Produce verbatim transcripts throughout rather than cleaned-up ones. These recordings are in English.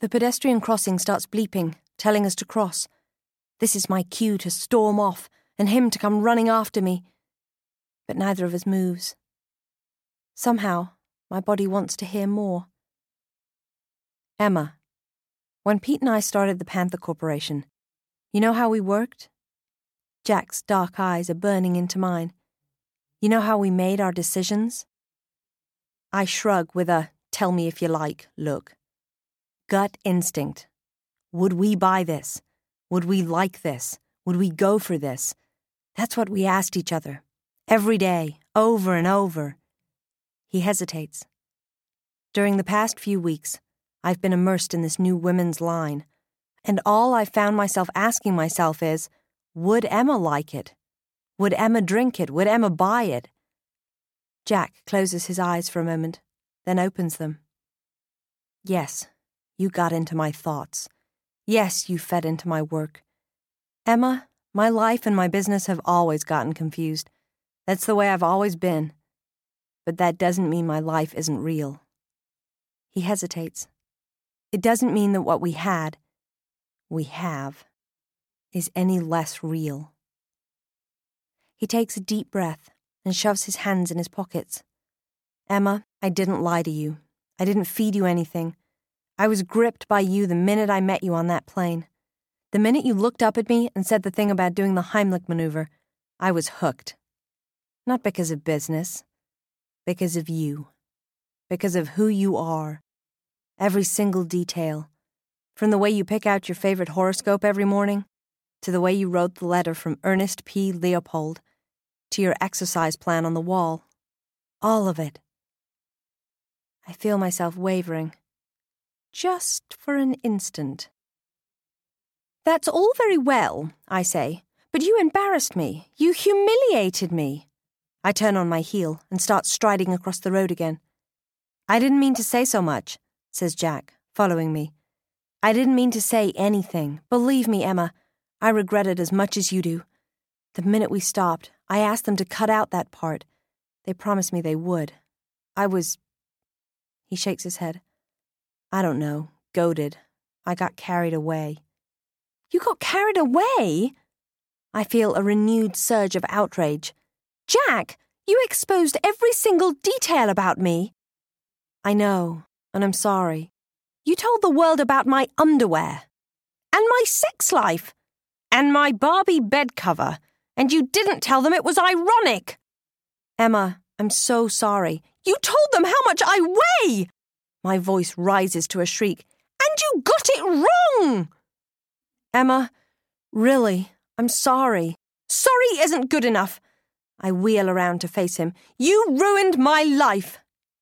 The pedestrian crossing starts bleeping, telling us to cross. This is my cue to storm off and him to come running after me. But neither of us moves. Somehow, my body wants to hear more. Emma, when Pete and I started the Panther Corporation, you know how we worked? Jack's dark eyes are burning into mine. You know how we made our decisions? I shrug with a tell me if you like look. Gut instinct. Would we buy this? Would we like this? Would we go for this? That's what we asked each other. Every day, over and over. He hesitates. During the past few weeks, I've been immersed in this new women's line, and all I've found myself asking myself is, would Emma like it? Would Emma drink it? Would Emma buy it? Jack closes his eyes for a moment, then opens them. Yes, you got into my thoughts. Yes, you fed into my work. Emma, my life and my business have always gotten confused. That's the way I've always been. But that doesn't mean my life isn't real. He hesitates. It doesn't mean that what we had, we have, is any less real. He takes a deep breath and shoves his hands in his pockets. Emma, I didn't lie to you. I didn't feed you anything. I was gripped by you the minute I met you on that plane. The minute you looked up at me and said the thing about doing the Heimlich maneuver, I was hooked. Not because of business. Because of you. Because of who you are. Every single detail. From the way you pick out your favorite horoscope every morning, to the way you wrote the letter from Ernest P. Leopold, to your exercise plan on the wall. All of it. I feel myself wavering. Just for an instant. That's all very well, I say, but you embarrassed me. You humiliated me. I turn on my heel and start striding across the road again. I didn't mean to say so much, says Jack, following me. I didn't mean to say anything. Believe me, Emma, I regret it as much as you do. The minute we stopped, I asked them to cut out that part. They promised me they would. I was... He shakes his head. I don't know, goaded. I got carried away. You got carried away? I feel a renewed surge of outrage. Jack, you exposed every single detail about me. I know, and I'm sorry. You told the world about my underwear. And my sex life. And my Barbie bed cover. And you didn't tell them it was ironic. Emma, I'm so sorry. You told them how much I weigh. My voice rises to a shriek. And you got it wrong. Emma, really, I'm sorry. Sorry isn't good enough. I wheel around to face him. You ruined my life.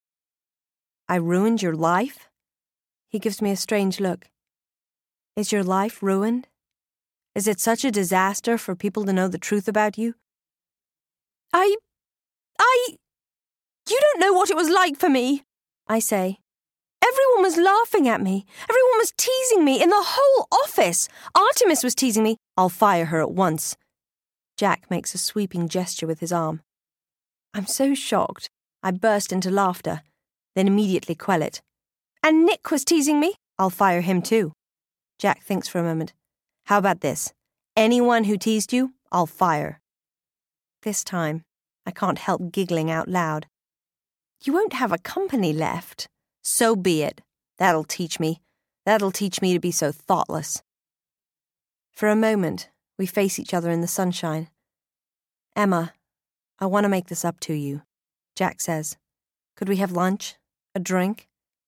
I ruined your life? He gives me a strange look. Is your life ruined? Is it such a disaster for people to know the truth about you? I... I... You don't know what it was like for me, I say. Everyone was laughing at me. Everyone was teasing me in the whole office. Artemis was teasing me. I'll fire her at once. Jack makes a sweeping gesture with his arm. I'm so shocked. I burst into laughter, then immediately quell it. And Nick was teasing me. I'll fire him too. Jack thinks for a moment. How about this? Anyone who teased you, I'll fire. This time, I can't help giggling out loud. You won't have a company left. So be it. That'll teach me. That'll teach me to be so thoughtless. For a moment, we face each other in the sunshine. Emma, I want to make this up to you, Jack says. Could we have lunch? A drink?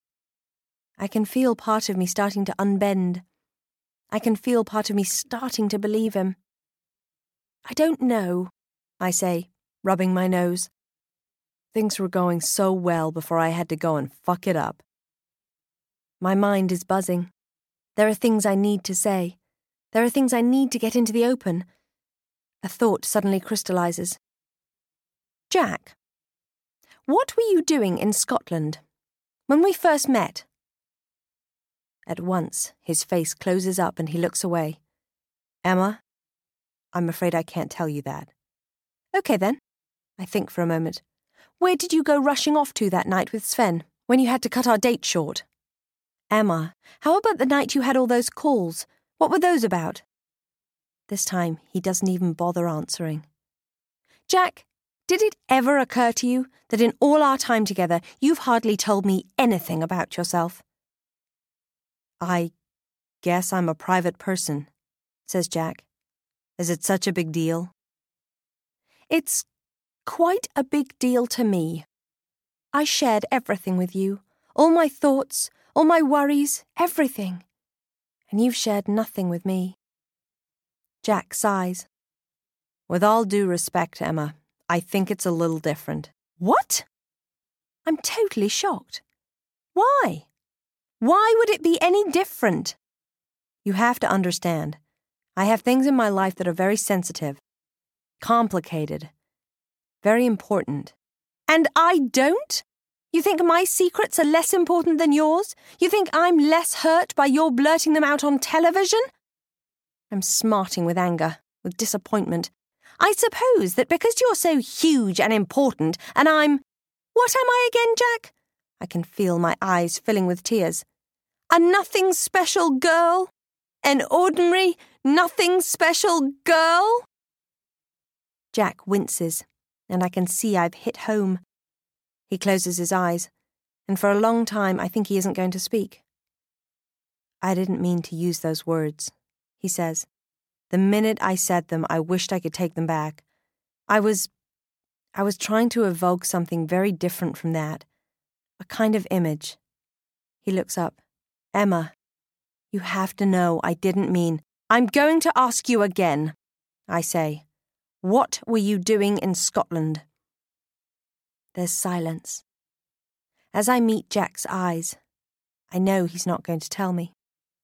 I can feel part of me starting to unbend. I can feel part of me starting to believe him. I don't know, I say, rubbing my nose. Things were going so well before I had to go and fuck it up. My mind is buzzing. There are things I need to say. There are things I need to get into the open. A thought suddenly crystallizes. Jack, what were you doing in Scotland when we first met? At once, his face closes up and he looks away. Emma, I'm afraid I can't tell you that. Okay then. I think for a moment. Where did you go rushing off to that night with Sven, when you had to cut our date short? Emma, how about the night you had all those calls? What were those about? This time, he doesn't even bother answering. Jack, did it ever occur to you that in all our time together, you've hardly told me anything about yourself? I guess I'm a private person, says Jack. Is it such a big deal? It's quite a big deal to me. I shared everything with you, all my thoughts, all my worries, everything. And you've shared nothing with me. Jack sighs. With all due respect, Emma, I think it's a little different. What? I'm totally shocked. Why? Why would it be any different? You have to understand. I have things in my life that are very sensitive, complicated, very important. And I don't? You think my secrets are less important than yours? You think I'm less hurt by your blurting them out on television? I'm smarting with anger, with disappointment. I suppose that because you're so huge and important, and I'm... What am I again, Jack? I can feel my eyes filling with tears. A nothing special girl? An ordinary, nothing special girl? Jack winces, and I can see I've hit home. He closes his eyes, and for a long time I think he isn't going to speak. I didn't mean to use those words, he says. The minute I said them, I wished I could take them back. I was... I was trying to evoke something very different from that. A kind of image. He looks up. Emma, you have to know I didn't mean... I'm going to ask you again, I say. What were you doing in Scotland? There's silence. As I meet Jack's eyes, I know he's not going to tell me.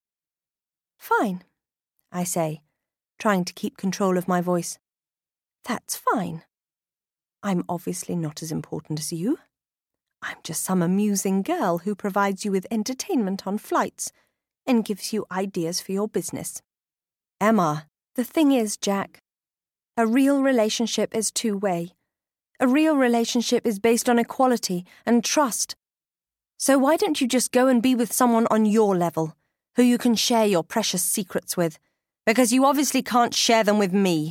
Fine, I say, trying to keep control of my voice. That's fine. I'm obviously not as important as you. I'm just some amusing girl who provides you with entertainment on flights and gives you ideas for your business. Emma, the thing is, Jack, a real relationship is two-way. A real relationship is based on equality and trust. So why don't you just go and be with someone on your level, who you can share your precious secrets with? Because you obviously can't share them with me.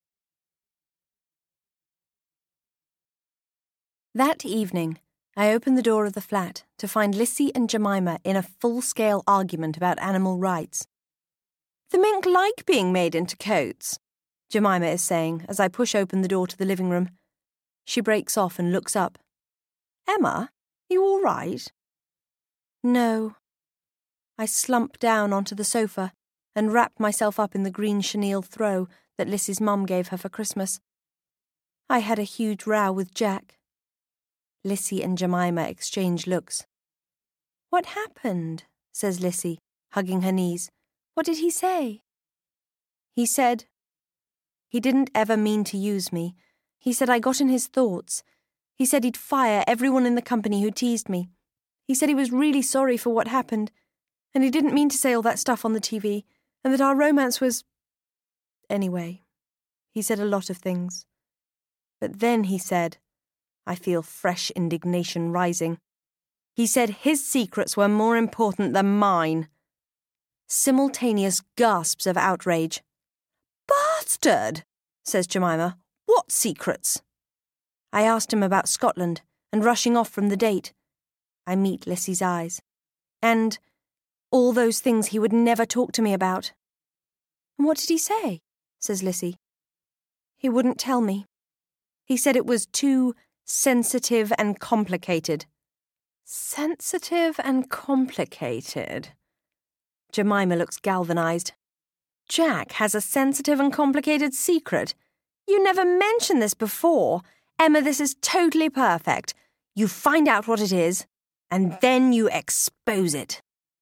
That evening, I opened the door of the flat to find Lissy and Jemima in a full-scale argument about animal rights. The mink like being made into coats, Jemima is saying as I push open the door to the living room. She breaks off and looks up. Emma, you all right? No. I slump down onto the sofa and wrap myself up in the green chenille throw that Lissy's mum gave her for Christmas. I had a huge row with Jack. Lissy and Jemima exchange looks. What happened? Says Lissy, hugging her knees. What did he say? He said, he didn't ever mean to use me. He said I got in his thoughts. He said he'd fire everyone in the company who teased me. He said he was really sorry for what happened, and he didn't mean to say all that stuff on the T V, and that our romance was... Anyway, he said a lot of things. But then he said, I feel fresh indignation rising. He said his secrets were more important than mine. Simultaneous gasps of outrage. Bastard, says Jemima. What secrets? I asked him about Scotland and rushing off from the date. I meet Lissy's eyes. And all those things he would never talk to me about. And what did he say? Says Lissy. He wouldn't tell me. He said it was too sensitive and complicated. Sensitive and complicated? Jemima looks galvanized. Jack has a sensitive and complicated secret. You never mentioned this before. Emma, this is totally perfect. You find out what it is, and then you expose it.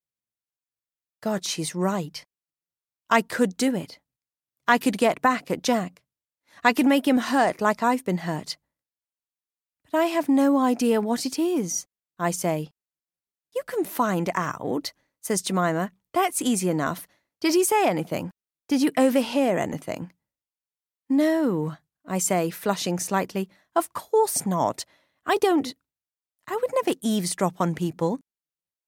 God, she's right. I could do it. I could get back at Jack. I could make him hurt like I've been hurt. But I have no idea what it is, I say. You can find out, says Jemima. That's easy enough. Did he say anything? Did you overhear anything? No, I say, flushing slightly. Of course not. I don't... I would never eavesdrop on people.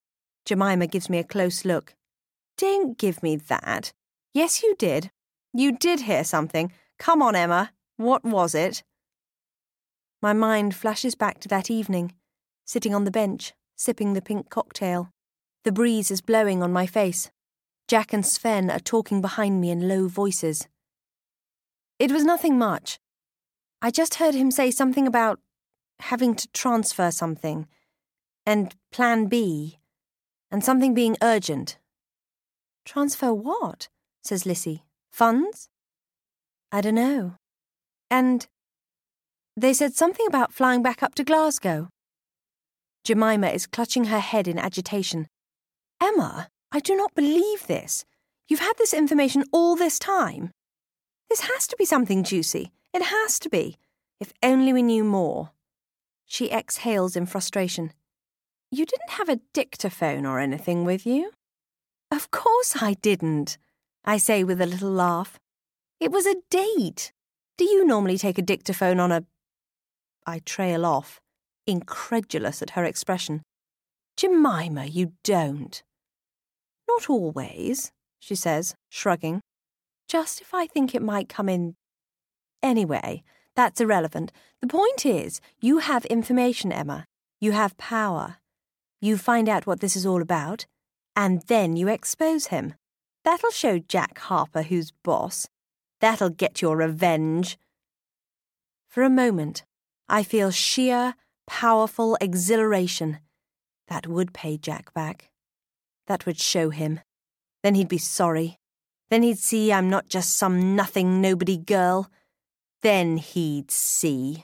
Jemima gives me a close look. Don't give me that. Yes, you did. You did hear something. Come on, Emma. What was it? My mind flashes back to that evening, sitting on the bench, sipping the pink cocktail. The breeze is blowing on my face. Jack and Sven are talking behind me in low voices. It was nothing much. I just heard him say something about having to transfer something, and Plan B, and something being urgent. Transfer what? Says Lissy. Funds? I don't know. And they said something about flying back up to Glasgow. Jemima is clutching her head in agitation. Emma, I do not believe this. You've had this information all this time. This has to be something juicy. It has to be. If only we knew more. She exhales in frustration. You didn't have a dictaphone or anything with you? Of course I didn't, I say with a little laugh. It was a date. Do you normally take a dictaphone on a... I trail off, incredulous at her expression. Jemima, you don't. Not always, she says, shrugging. Just if I think it might come in... Anyway, that's irrelevant. The point is, you have information, Emma. You have power. You find out what this is all about, and then you expose him. That'll show Jack Harper who's boss. That'll get your revenge. For a moment, I feel sheer, powerful exhilaration. That would pay Jack back. That would show him. Then he'd be sorry. Then he'd see I'm not just some nothing nobody girl. Then he'd see.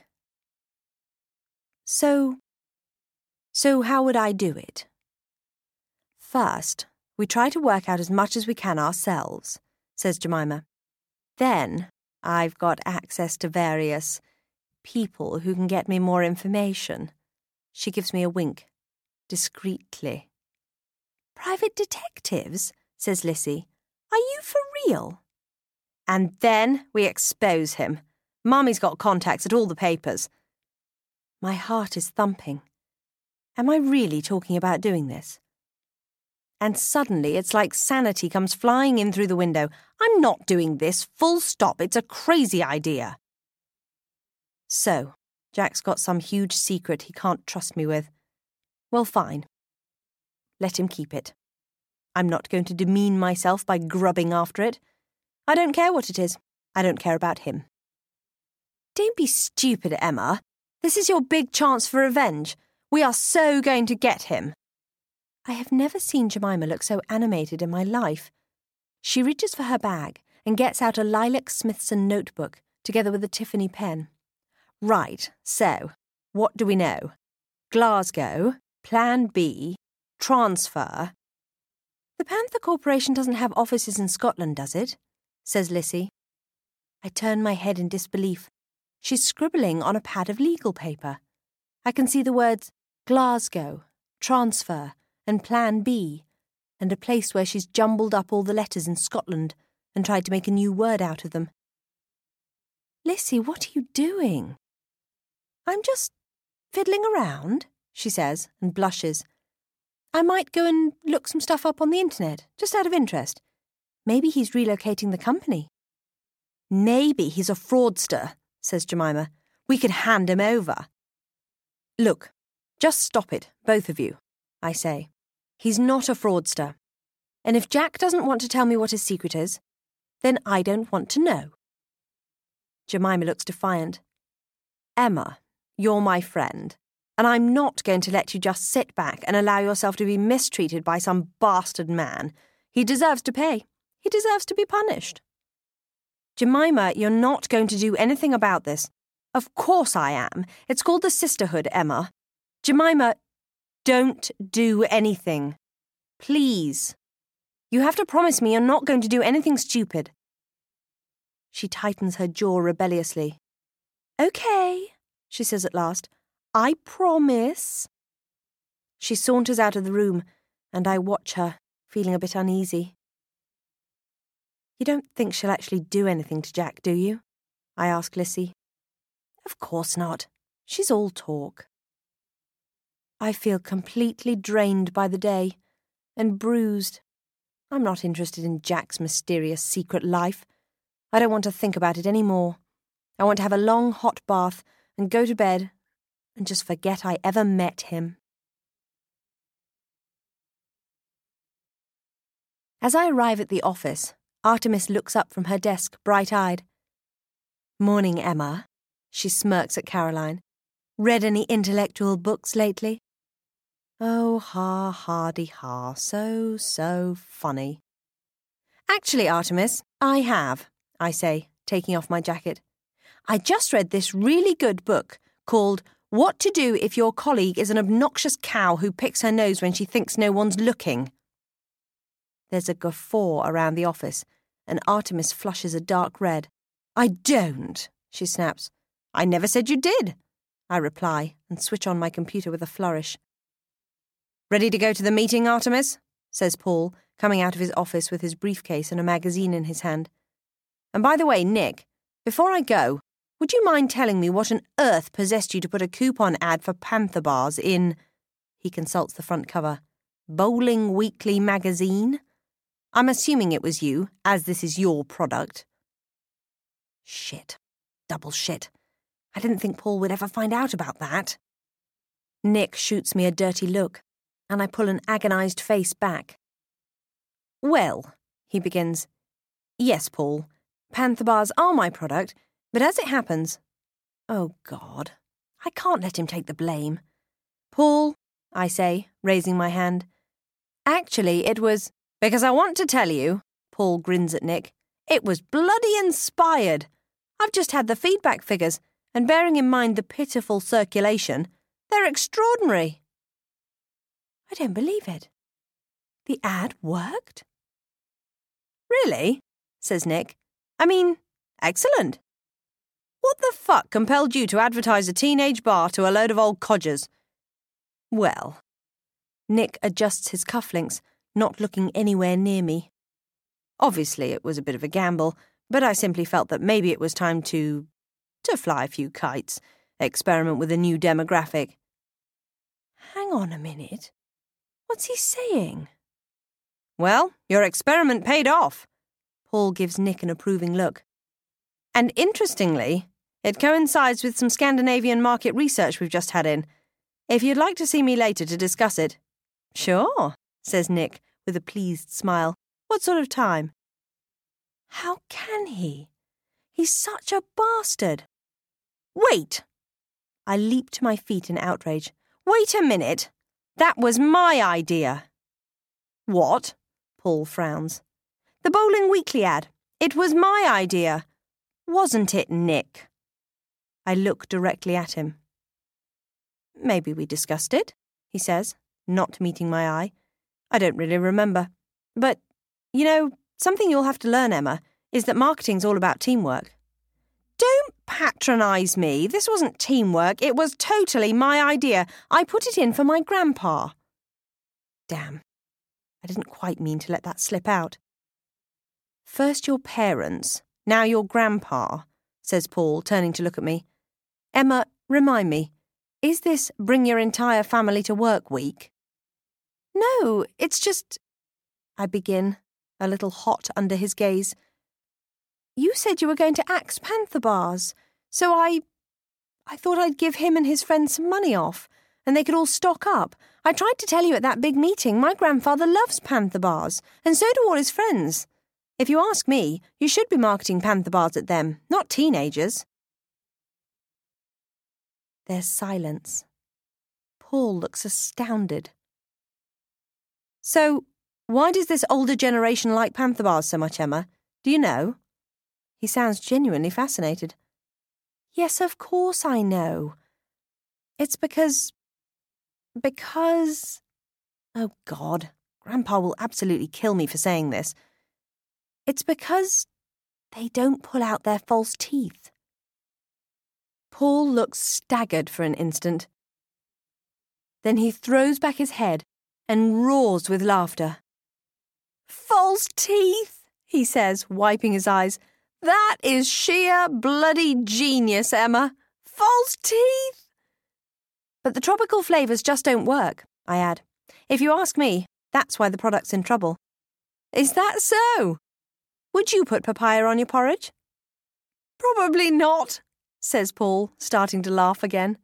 So, so how would I do it? First, we try to work out as much as we can ourselves, says Jemima. Then, I've got access to various people who can get me more information. She gives me a wink, discreetly. Private detectives, says Lissy. Are you for real? And then we expose him. Mummy's got contacts at all the papers. My heart is thumping. Am I really talking about doing this? And suddenly it's like sanity comes flying in through the window. I'm not doing this, full stop. It's a crazy idea. So, Jack's got some huge secret he can't trust me with. Well, fine. Let him keep it. I'm not going to demean myself by grubbing after it. I don't care what it is. I don't care about him. Don't be stupid, Emma. This is your big chance for revenge. We are so going to get him. I have never seen Jemima look so animated in my life. She reaches for her bag and gets out a lilac Smithson notebook together with a Tiffany pen. Right, so, what do we know? Glasgow, Plan B, transfer. The Panther Corporation doesn't have offices in Scotland, does it? Says Lissy. I turn my head in disbelief. She's scribbling on a pad of legal paper. I can see the words Glasgow, transfer, and Plan B, and a place where she's jumbled up all the letters in Scotland and tried to make a new word out of them. Lissy, what are you doing? I'm just fiddling around, she says, and blushes. I might go and look some stuff up on the internet, just out of interest. Maybe he's relocating the company. Maybe he's a fraudster, says Jemima. We could hand him over. Look, just stop it, both of you, I say. He's not a fraudster. And if Jack doesn't want to tell me what his secret is, then I don't want to know. Jemima looks defiant. Emma, you're my friend, and I'm not going to let you just sit back and allow yourself to be mistreated by some bastard man. He deserves to pay. He deserves to be punished. Jemima, you're not going to do anything about this. Of course I am. It's called the sisterhood, Emma. Jemima, don't do anything. Please. You have to promise me you're not going to do anything stupid. She tightens her jaw rebelliously. Okay, she says at last. I promise. She saunters out of the room, and I watch her, feeling a bit uneasy. You don't think she'll actually do anything to Jack, do you? I ask Lissy. Of course not. She's all talk. I feel completely drained by the day, and bruised. I'm not interested in Jack's mysterious secret life. I don't want to think about it any more. I want to have a long hot bath and go to bed and just forget I ever met him. As I arrive at the office, Artemis looks up from her desk, bright-eyed. "Morning, Emma," she smirks at Caroline. "Read any intellectual books lately?" Oh, ha, hardy ha, so, so funny. "Actually, Artemis, I have," I say, taking off my jacket. "I just read this really good book called What to Do If Your Colleague is an Obnoxious Cow Who Picks Her Nose When She Thinks No One's Looking." There's a guffaw around the office, and Artemis flushes a dark red. "I don't," she snaps. "I never said you did," I reply, and switch on my computer with a flourish. "Ready to go to the meeting, Artemis?" says Paul, coming out of his office with his briefcase and a magazine in his hand. "And by the way, Nick, before I go, would you mind telling me what on earth possessed you to put a coupon ad for Panther bars in," he consults the front cover, "Bowling Weekly magazine? I'm assuming it was you, as this is your product." Shit. Double shit. I didn't think Paul would ever find out about that. Nick shoots me a dirty look, and I pull an agonised face back. "Well," he begins. "Yes, Paul, Panther bars are my product, but as it happens..." Oh, God. I can't let him take the blame. "Paul," I say, raising my hand. "Actually, it was..." "Because I want to tell you," Paul grins at Nick, "it was bloody inspired. I've just had the feedback figures, and bearing in mind the pitiful circulation, they're extraordinary." I don't believe it. The ad worked? "Really?" says Nick. "I mean, excellent. What the fuck compelled you to advertise a teenage bar to a load of old codgers?" "Well..." Nick adjusts his cufflinks, not looking anywhere near me. "Obviously it was a bit of a gamble, but I simply felt that maybe it was time to... to fly a few kites, experiment with a new demographic." Hang on a minute. What's he saying? "Well, your experiment paid off." Paul gives Nick an approving look. "And interestingly, it coincides with some Scandinavian market research we've just had in. If you'd like to see me later to discuss it..." "Sure," says Nick, with a pleased smile. "What sort of time?" How can he? He's such a bastard. "Wait!" I leap to my feet in outrage. "Wait a minute! That was my idea." "What?" Paul frowns. "The Bowling Weekly ad. It was my idea. Wasn't it, Nick?" I look directly at him. "Maybe we discussed it," he says, not meeting my eye. "I don't really remember. But, you know, something you'll have to learn, Emma, is that marketing's all about teamwork." "Don't patronise me. This wasn't teamwork. It was totally my idea. I put it in for my grandpa." Damn. I didn't quite mean to let that slip out. "First your parents, now your grandpa," says Paul, turning to look at me. "Emma, remind me, is this Bring Your Entire Family to Work week?" "No, it's just..." I begin, a little hot under his gaze. "You said you were going to axe Panther bars, so I... I thought I'd give him and his friends some money off, and they could all stock up. I tried to tell you at that big meeting, my grandfather loves Panther bars, and so do all his friends. If you ask me, you should be marketing Panther bars at them, not teenagers." There's silence. Paul looks astounded. "So, why does this older generation like Panther bars so much, Emma? Do you know?" He sounds genuinely fascinated. "Yes, of course I know. It's because... because... Oh, God, Grandpa will absolutely kill me for saying this. It's because they don't pull out their false teeth." Paul looks staggered for an instant. Then he throws back his head and roars with laughter. "False teeth," he says, wiping his eyes. "That is sheer bloody genius, Emma. False teeth!" "But the tropical flavours just don't work," I add. "If you ask me, That's why the product's in trouble. Is that so? Would you put papaya on your porridge? Probably not, says Paul, starting to laugh again.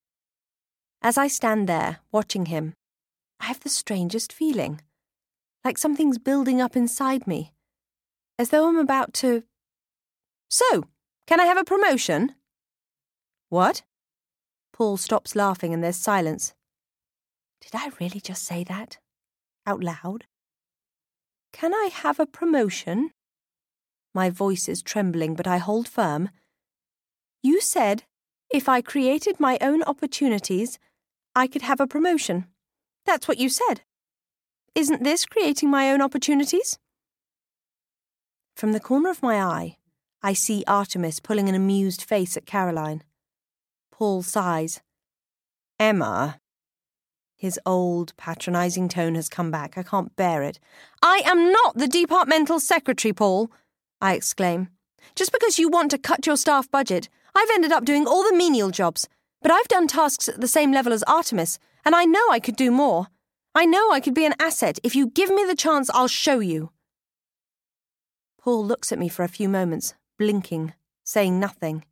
As I stand there, watching him, I have the strangest feeling, like something's building up inside me, as though I'm about to... So, can I have a promotion? What? Paul stops laughing and there's silence. Did I really just say that? Out loud? Can I have a promotion? My voice is trembling, but I hold firm. You said, if I created my own opportunities, I could have a promotion. That's what you said. Isn't this creating my own opportunities? From the corner of my eye, I see Artemis pulling an amused face at Caroline. Paul sighs. Emma. His old, patronising tone has come back. I can't bear it. I am not the departmental secretary, Paul, I exclaim. Just because you want to cut your staff budget, I've ended up doing all the menial jobs. But I've done tasks at the same level as Artemis, and I know I could do more. I know I could be an asset. If you give me the chance, I'll show you. Paul looks at me for a few moments, blinking, saying nothing.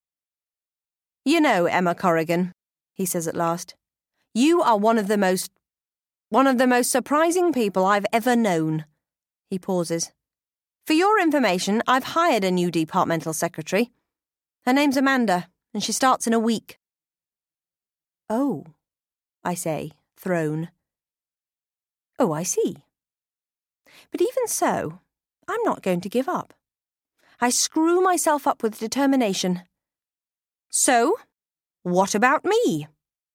You know, Emma Corrigan, he says at last, you are one of the most, one of the most surprising people I've ever known. He pauses. For your information, I've hired a new departmental secretary. Her name's Amanda, and she starts in a week. Oh, I say, thrown. Oh, I see. But even so, I'm not going to give up. I screw myself up with determination. So, what about me?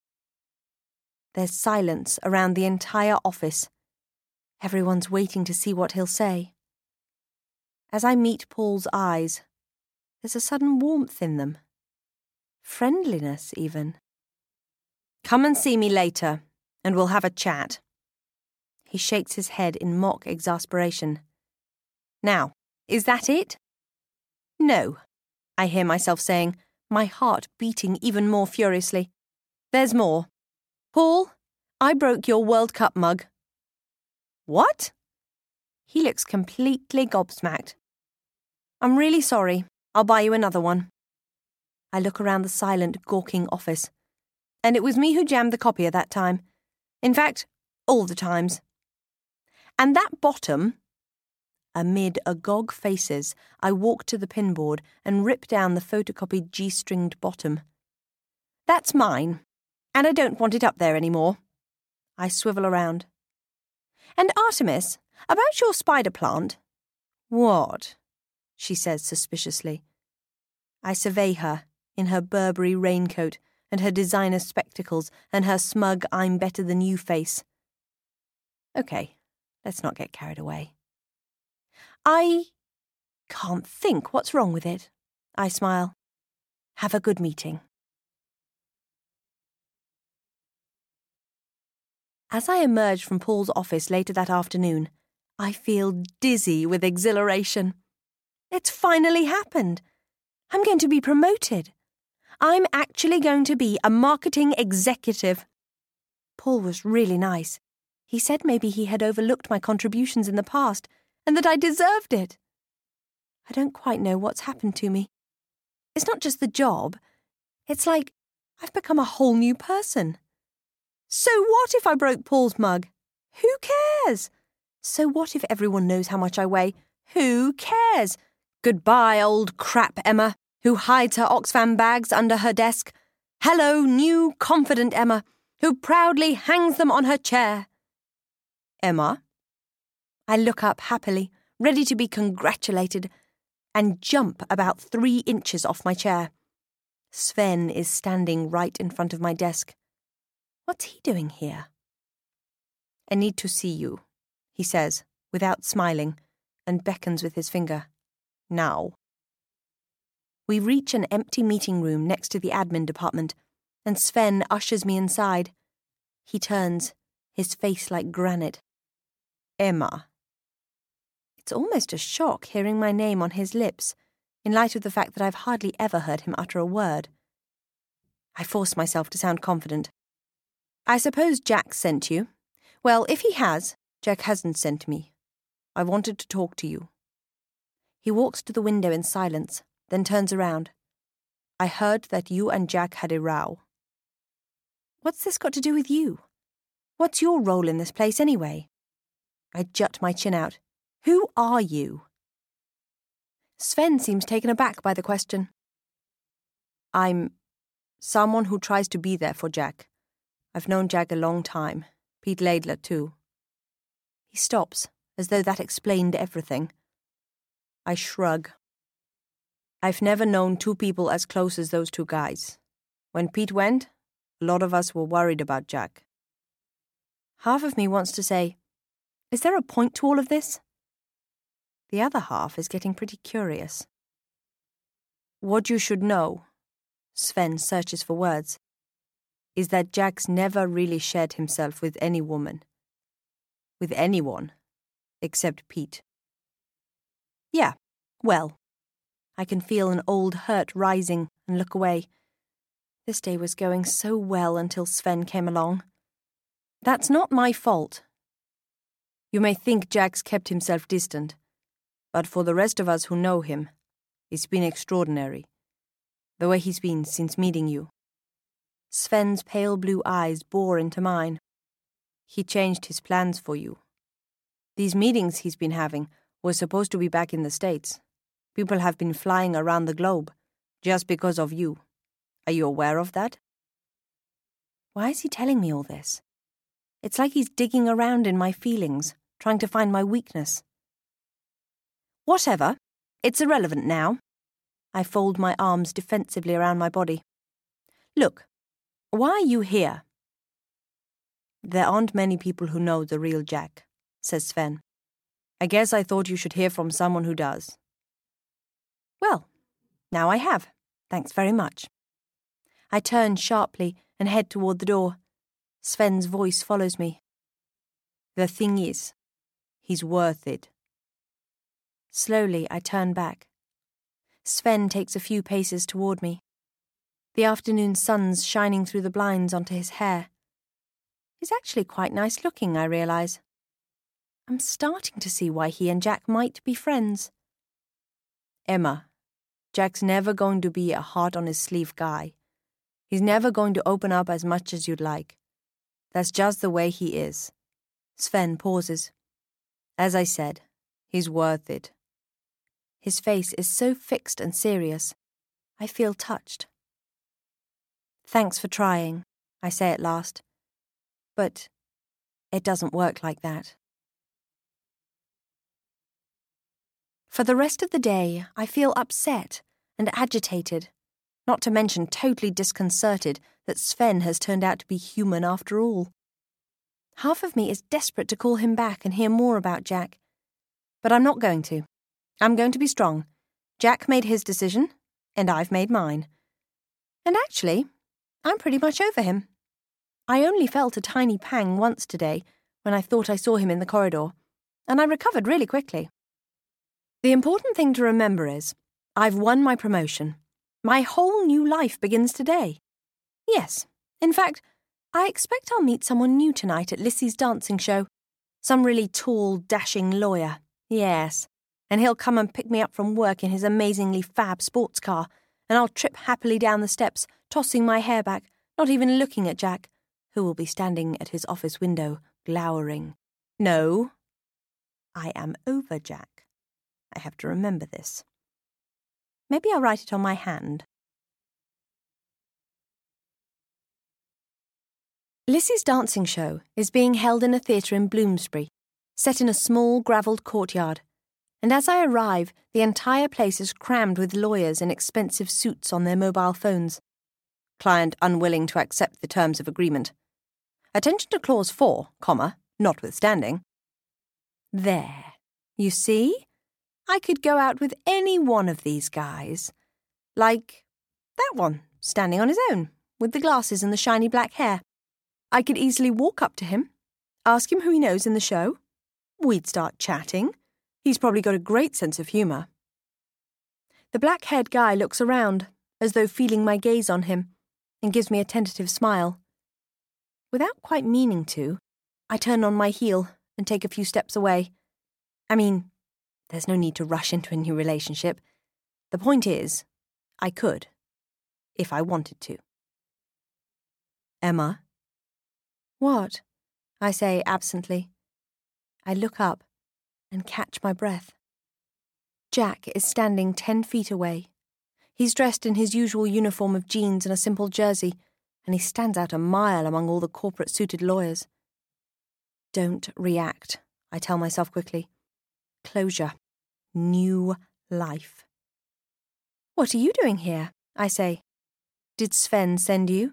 There's silence around the entire office. Everyone's waiting to see what he'll say. As I meet Paul's eyes, there's a sudden warmth in them. Friendliness, even. Come and see me later, and we'll have a chat. He shakes his head in mock exasperation. Now, is that it? No, I hear myself saying, my heart beating even more furiously. There's more. Paul, I broke your World Cup mug. What? He looks completely gobsmacked. I'm really sorry. I'll buy you another one. I look around the silent, gawking office. And it was me who jammed the copier that time. In fact, all the times. And that bottom... Amid agog faces, I walk to the pinboard and rip down the photocopied G-stringed bottom. That's mine, and I don't want it up there anymore. I swivel around. And Artemis, about your spider plant. What? She says suspiciously. I survey her, in her Burberry raincoat, and her designer spectacles, and her smug I'm better than you face. Okay, let's not get carried away. I can't think what's wrong with it. I smile. Have a good meeting. As I emerge from Paul's office later that afternoon, I feel dizzy with exhilaration. It's finally happened. I'm going to be promoted. I'm actually going to be a marketing executive. Paul was really nice. He said maybe he had overlooked my contributions in the past, and that I deserved it. I don't quite know what's happened to me. It's not just the job. It's like I've become a whole new person. So what if I broke Paul's mug? Who cares? So what if everyone knows how much I weigh? Who cares? Goodbye, old crap Emma, who hides her Oxfam bags under her desk. Hello, new, confident Emma, who proudly hangs them on her chair. Emma? I look up happily, ready to be congratulated, and jump about three inches off my chair. Sven is standing right in front of my desk. What's he doing here? I need to see you, he says, without smiling, and beckons with his finger. Now. We reach an empty meeting room next to the admin department, and Sven ushers me inside. He turns, his face like granite. Emma. It's almost a shock hearing my name on his lips, in light of the fact that I've hardly ever heard him utter a word. I force myself to sound confident. I suppose Jack sent you. Well, if he has, Jack hasn't sent me. I wanted to talk to you. He walks to the window in silence, then turns around. I heard that you and Jack had a row. What's this got to do with you? What's your role in this place anyway? I jut my chin out. Who are you? Sven seems taken aback by the question. I'm someone who tries to be there for Jack. I've known Jack a long time. Pete Laidler, too. He stops, as though that explained everything. I shrug. I've never known two people as close as those two guys. When Pete went, a lot of us were worried about Jack. Half of me wants to say, is there a point to all of this? The other half is getting pretty curious. What you should know, Sven searches for words, is that Jack's never really shared himself with any woman. With anyone, except Pete. Yeah, well, I can feel an old hurt rising and look away. This day was going so well until Sven came along. That's not my fault. You may think Jack's kept himself distant, but for the rest of us who know him, it's been extraordinary. The way he's been since meeting you. Sven's pale blue eyes bore into mine. He changed his plans for you. These meetings he's been having were supposed to be back in the States. People have been flying around the globe, just because of you. Are you aware of that? Why is he telling me all this? It's like he's digging around in my feelings, trying to find my weakness. Whatever. It's irrelevant now. I fold my arms defensively around my body. Look, why are you here? There aren't many people who know the real Jack, says Sven. I guess I thought you should hear from someone who does. Well, now I have. Thanks very much. I turn sharply and head toward the door. Sven's voice follows me. The thing is, he's worth it. Slowly, I turn back. Sven takes a few paces toward me. The afternoon sun's shining through the blinds onto his hair. He's actually quite nice looking, I realise. I'm starting to see why he and Jack might be friends. Emma, Jack's never going to be a heart-on-his-sleeve guy. He's never going to open up as much as you'd like. That's just the way he is. Sven pauses. As I said, he's worth it. His face is so fixed and serious. I feel touched. Thanks for trying, I say at last. But it doesn't work like that. For the rest of the day, I feel upset and agitated, not to mention totally disconcerted that Sven has turned out to be human after all. Half of me is desperate to call him back and hear more about Jack. But I'm not going to. I'm going to be strong. Jack made his decision, and I've made mine. And actually, I'm pretty much over him. I only felt a tiny pang once today when I thought I saw him in the corridor, and I recovered really quickly. The important thing to remember is, I've won my promotion. My whole new life begins today. Yes, in fact, I expect I'll meet someone new tonight at Lissy's dancing show. Some really tall, dashing lawyer. Yes, and he'll come and pick me up from work in his amazingly fab sports car, and I'll trip happily down the steps, tossing my hair back, not even looking at Jack, who will be standing at his office window, glowering. No, I am over Jack. I have to remember this. Maybe I'll write it on my hand. Lissy's dancing show is being held in a theatre in Bloomsbury, set in a small gravelled courtyard, and as I arrive, the entire place is crammed with lawyers in expensive suits on their mobile phones. Client unwilling to accept the terms of agreement. Attention to clause four, comma, notwithstanding. There. You see? I could go out with any one of these guys. Like that one, standing on his own, with the glasses and the shiny black hair. I could easily walk up to him, ask him who he knows in the show. We'd start chatting. He's probably got a great sense of humour. The black-haired guy looks around, as though feeling my gaze on him, and gives me a tentative smile. Without quite meaning to, I turn on my heel and take a few steps away. I mean, there's no need to rush into a new relationship. The point is, I could, if I wanted to. Emma? What? I say absently. I look up and catch my breath. Jack is standing ten feet away. He's dressed in his usual uniform of jeans and a simple jersey, and he stands out a mile among all the corporate-suited lawyers. Don't react, I tell myself quickly. Closure. New life. What are you doing here? I say. Did Sven send you?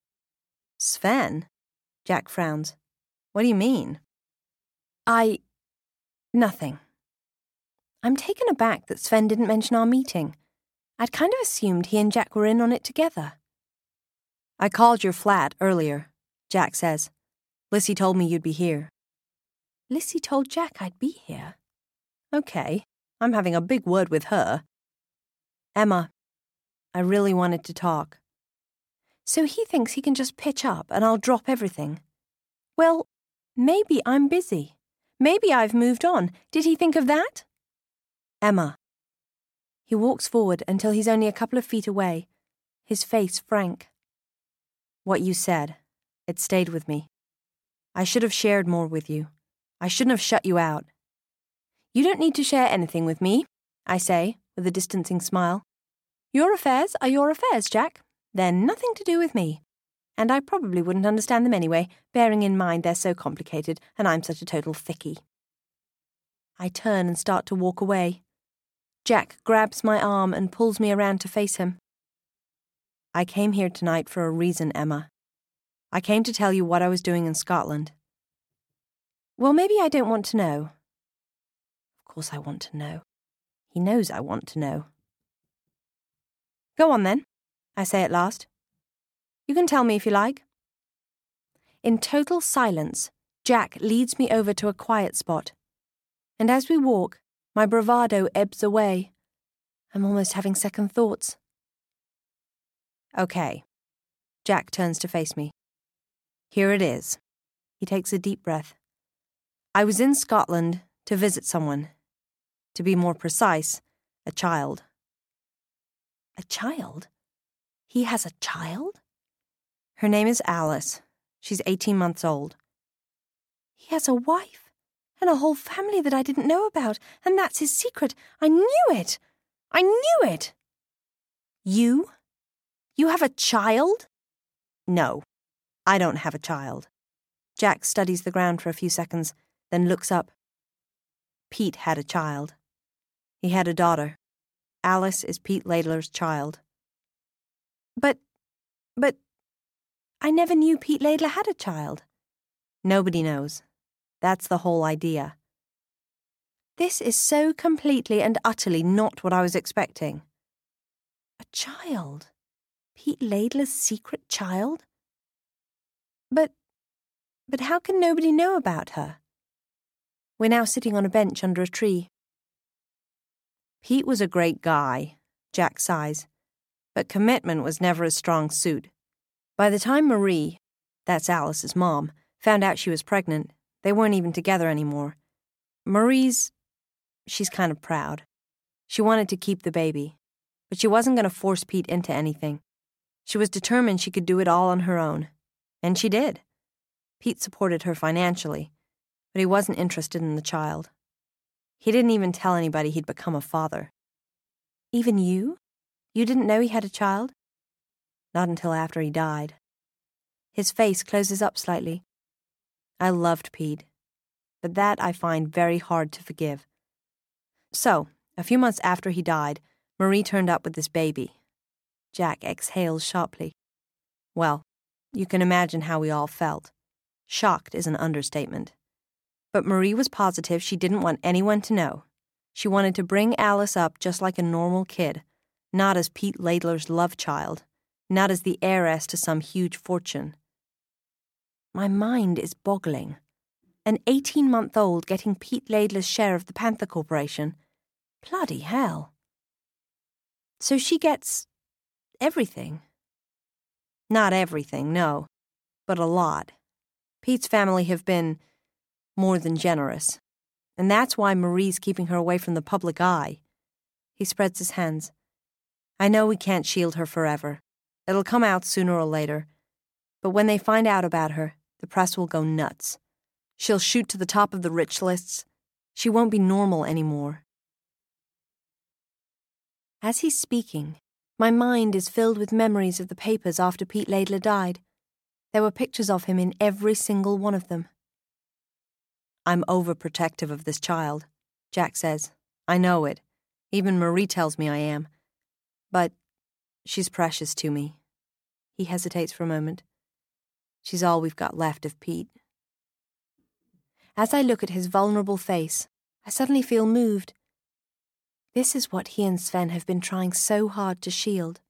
Sven? Jack frowns. What do you mean? I... Nothing. I'm taken aback that Sven didn't mention our meeting. I'd kind of assumed he and Jack were in on it together. I called your flat earlier, Jack says. Lissy told me you'd be here. Lissy told Jack I'd be here? Okay, I'm having a big word with her. Emma, I really wanted to talk. So he thinks he can just pitch up and I'll drop everything. Well, maybe I'm busy. Maybe I've moved on. Did he think of that? Emma. He walks forward until he's only a couple of feet away, his face frank. What you said, it stayed with me. I should have shared more with you. I shouldn't have shut you out. You don't need to share anything with me, I say, with a distancing smile. Your affairs are your affairs, Jack. They're nothing to do with me. And I probably wouldn't understand them anyway, bearing in mind they're so complicated and I'm such a total thickie. I turn and start to walk away. Jack grabs my arm and pulls me around to face him. I came here tonight for a reason, Emma. I came to tell you what I was doing in Scotland. Well, maybe I don't want to know. Of course I want to know. He knows I want to know. Go on then, I say at last. You can tell me if you like. In total silence, Jack leads me over to a quiet spot. And as we walk, my bravado ebbs away. I'm almost having second thoughts. Okay. Jack turns to face me. Here it is. He takes a deep breath. I was in Scotland to visit someone. To be more precise, a child. A child? He has a child? Her name is Alice. She's eighteen months old. He has a wife and a whole family that I didn't know about, and that's his secret. I knew it. I knew it. You? You have a child? No, I don't have a child. Jack studies the ground for a few seconds, then looks up. Pete had a child. He had a daughter. Alice is Pete Laidler's child. But, but, I never knew Pete Laidler had a child. Nobody knows. That's the whole idea. This is so completely and utterly not what I was expecting. A child? Pete Laidler's secret child? But, but how can nobody know about her? We're now sitting on a bench under a tree. Pete was a great guy, Jack sighs, but commitment was never his strong suit. By the time Marie, that's Alice's mom, found out she was pregnant, they weren't even together anymore. Marie's, she's kind of proud. She wanted to keep the baby, but she wasn't going to force Pete into anything. She was determined she could do it all on her own. And she did. Pete supported her financially, but he wasn't interested in the child. He didn't even tell anybody he'd become a father. Even you? You didn't know he had a child? Not until after he died. His face closes up slightly. I loved Pete, but that I find very hard to forgive. So, a few months after he died, Marie turned up with this baby. Jack exhales sharply. Well, you can imagine how we all felt. Shocked is an understatement. But Marie was positive she didn't want anyone to know. She wanted to bring Alice up just like a normal kid, not as Pete Laidler's love child, not as the heiress to some huge fortune. My mind is boggling. An eighteen-month-old getting Pete Laidler's share of the Panther Corporation. Bloody hell. So she gets everything. Not everything, no, but a lot. Pete's family have been, More than generous. And that's why Marie's keeping her away from the public eye. He spreads his hands. I know we can't shield her forever. It'll come out sooner or later. But when they find out about her, the press will go nuts. She'll shoot to the top of the rich lists. She won't be normal anymore. As he's speaking, my mind is filled with memories of the papers after Pete Laidler died. There were pictures of him in every single one of them. I'm overprotective of this child, Jack says. I know it. Even Marie tells me I am. But she's precious to me. He hesitates for a moment. She's all we've got left of Pete. As I look at his vulnerable face, I suddenly feel moved. This is what he and Sven have been trying so hard to shield.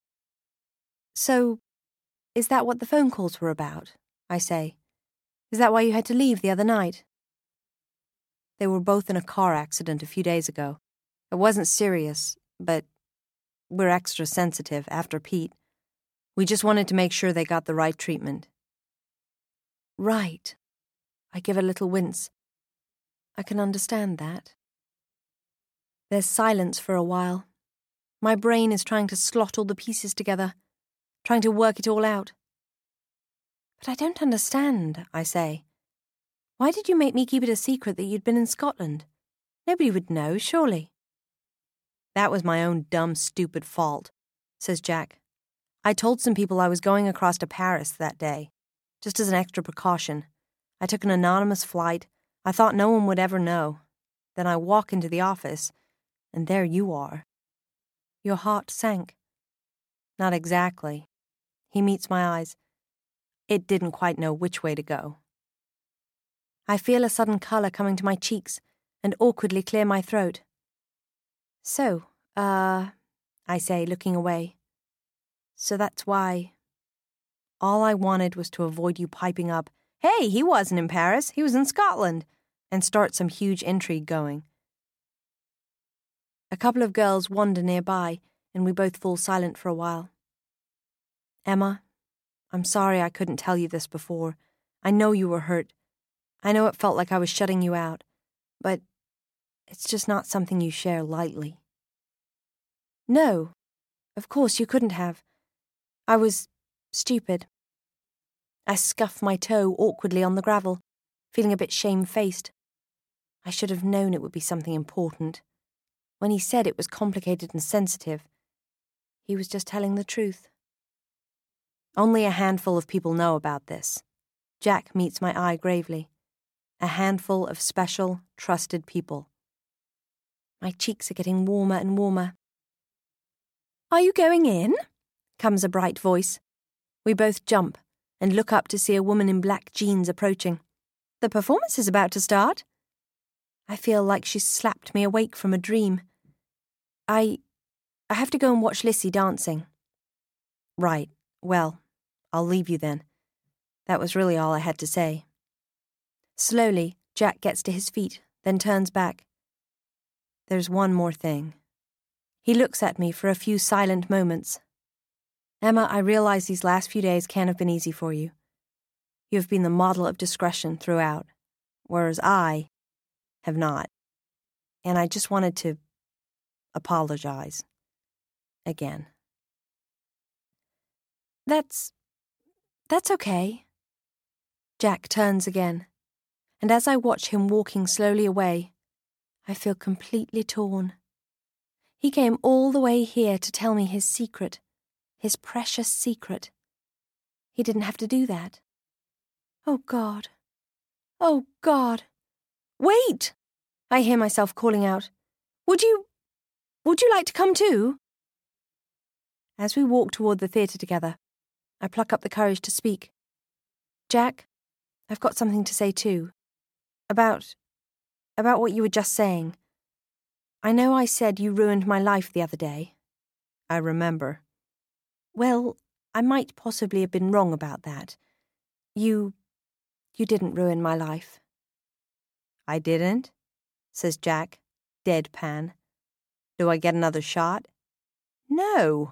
So, is that what the phone calls were about? I say. Is that why you had to leave the other night? They were both in a car accident a few days ago. It wasn't serious, but we're extra sensitive after Pete. We just wanted to make sure they got the right treatment. Right. I give a little wince. I can understand that. There's silence for a while. My brain is trying to slot all the pieces together, trying to work it all out. But I don't understand, I say. Why did you make me keep it a secret that you'd been in Scotland? Nobody would know, surely. That was my own dumb, stupid fault, says Jack. I told some people I was going across to Paris that day, just as an extra precaution. I took an anonymous flight. I thought no one would ever know. Then I walk into the office, and there you are. Your heart sank. Not exactly. He meets my eyes. It didn't quite know which way to go. I feel a sudden colour coming to my cheeks and awkwardly clear my throat. So, uh, I say, looking away. So that's why. All I wanted was to avoid you piping up, "Hey, he wasn't in Paris, he was in Scotland," and start some huge intrigue going. A couple of girls wander nearby, and we both fall silent for a while. Emma, I'm sorry I couldn't tell you this before. I know you were hurt. I know it felt like I was shutting you out, but it's just not something you share lightly. No, of course you couldn't have. I was stupid. I scuff my toe awkwardly on the gravel, feeling a bit shamefaced. I should have known it would be something important. When he said it was complicated and sensitive, he was just telling the truth. Only a handful of people know about this. Jack meets my eye gravely. A handful of special, trusted people. My cheeks are getting warmer and warmer. "Are you going in?" comes a bright voice. We both jump and look up to see a woman in black jeans approaching. The performance is about to start. I feel like she's slapped me awake from a dream. I... I have to go and watch Lissy dancing. Right, well, I'll leave you then. That was really all I had to say. Slowly, Jack gets to his feet, then turns back. There's one more thing. He looks at me for a few silent moments. Emma, I realize these last few days can't have been easy for you. You have been the model of discretion throughout, whereas I have not. And I just wanted to apologize. Again. That's... that's okay. Jack turns again, and as I watch him walking slowly away, I feel completely torn. He came all the way here to tell me his secret, his precious secret. He didn't have to do that. Oh, God. Oh, God. Wait! I hear myself calling out. Would you... would you like to come too? As we walk toward the theatre together, I pluck up the courage to speak. Jack, I've got something to say too. About... about what you were just saying. I know I said you ruined my life the other day. I remember. Well, I might possibly have been wrong about that. You... you didn't ruin my life. I didn't? Says Jack, deadpan. Do I get another shot? No.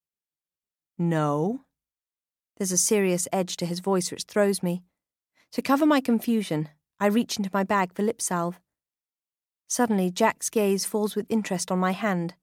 No? There's a serious edge to his voice which throws me. To cover my confusion, I reach into my bag for lip salve. Suddenly, Jack's gaze falls with interest on my hand.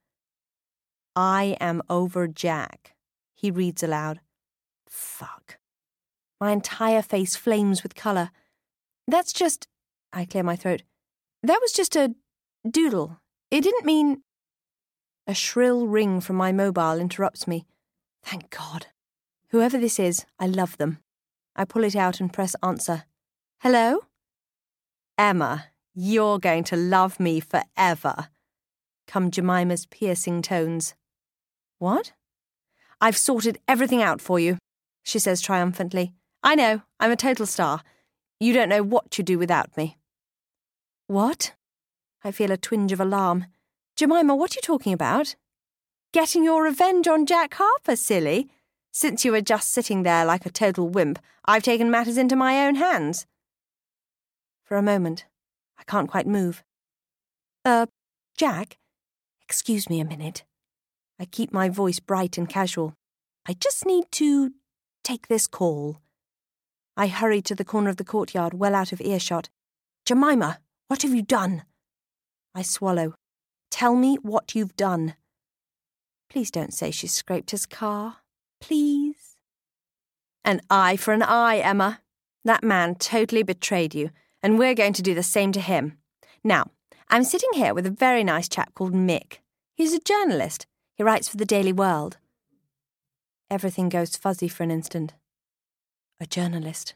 I am over Jack, he reads aloud. Fuck. My entire face flames with colour. That's just... I clear my throat. That was just a doodle. It didn't mean... A shrill ring from my mobile interrupts me. Thank God. Whoever this is, I love them. I pull it out and press answer. Hello? Emma, you're going to love me forever. Come Jemima's piercing tones. What? I've sorted everything out for you, she says triumphantly. I know, I'm a total star. You don't know what you'd do without me. What? I feel a twinge of alarm. Jemima, what are you talking about? Getting your revenge on Jack Harper, silly. Since you were just sitting there like a total wimp, I've taken matters into my own hands. For a moment, I can't quite move. Uh, Jack? Excuse me a minute. I keep my voice bright and casual. I just need to take this call. I hurry to the corner of the courtyard, well out of earshot. Jemima, what have you done? I swallow. Tell me what you've done. Please don't say she scraped his car. Please. An eye for an eye, Emma. That man totally betrayed you, and we're going to do the same to him. Now, I'm sitting here with a very nice chap called Mick. He's a journalist. He writes for the Daily World. Everything goes fuzzy for an instant. A journalist.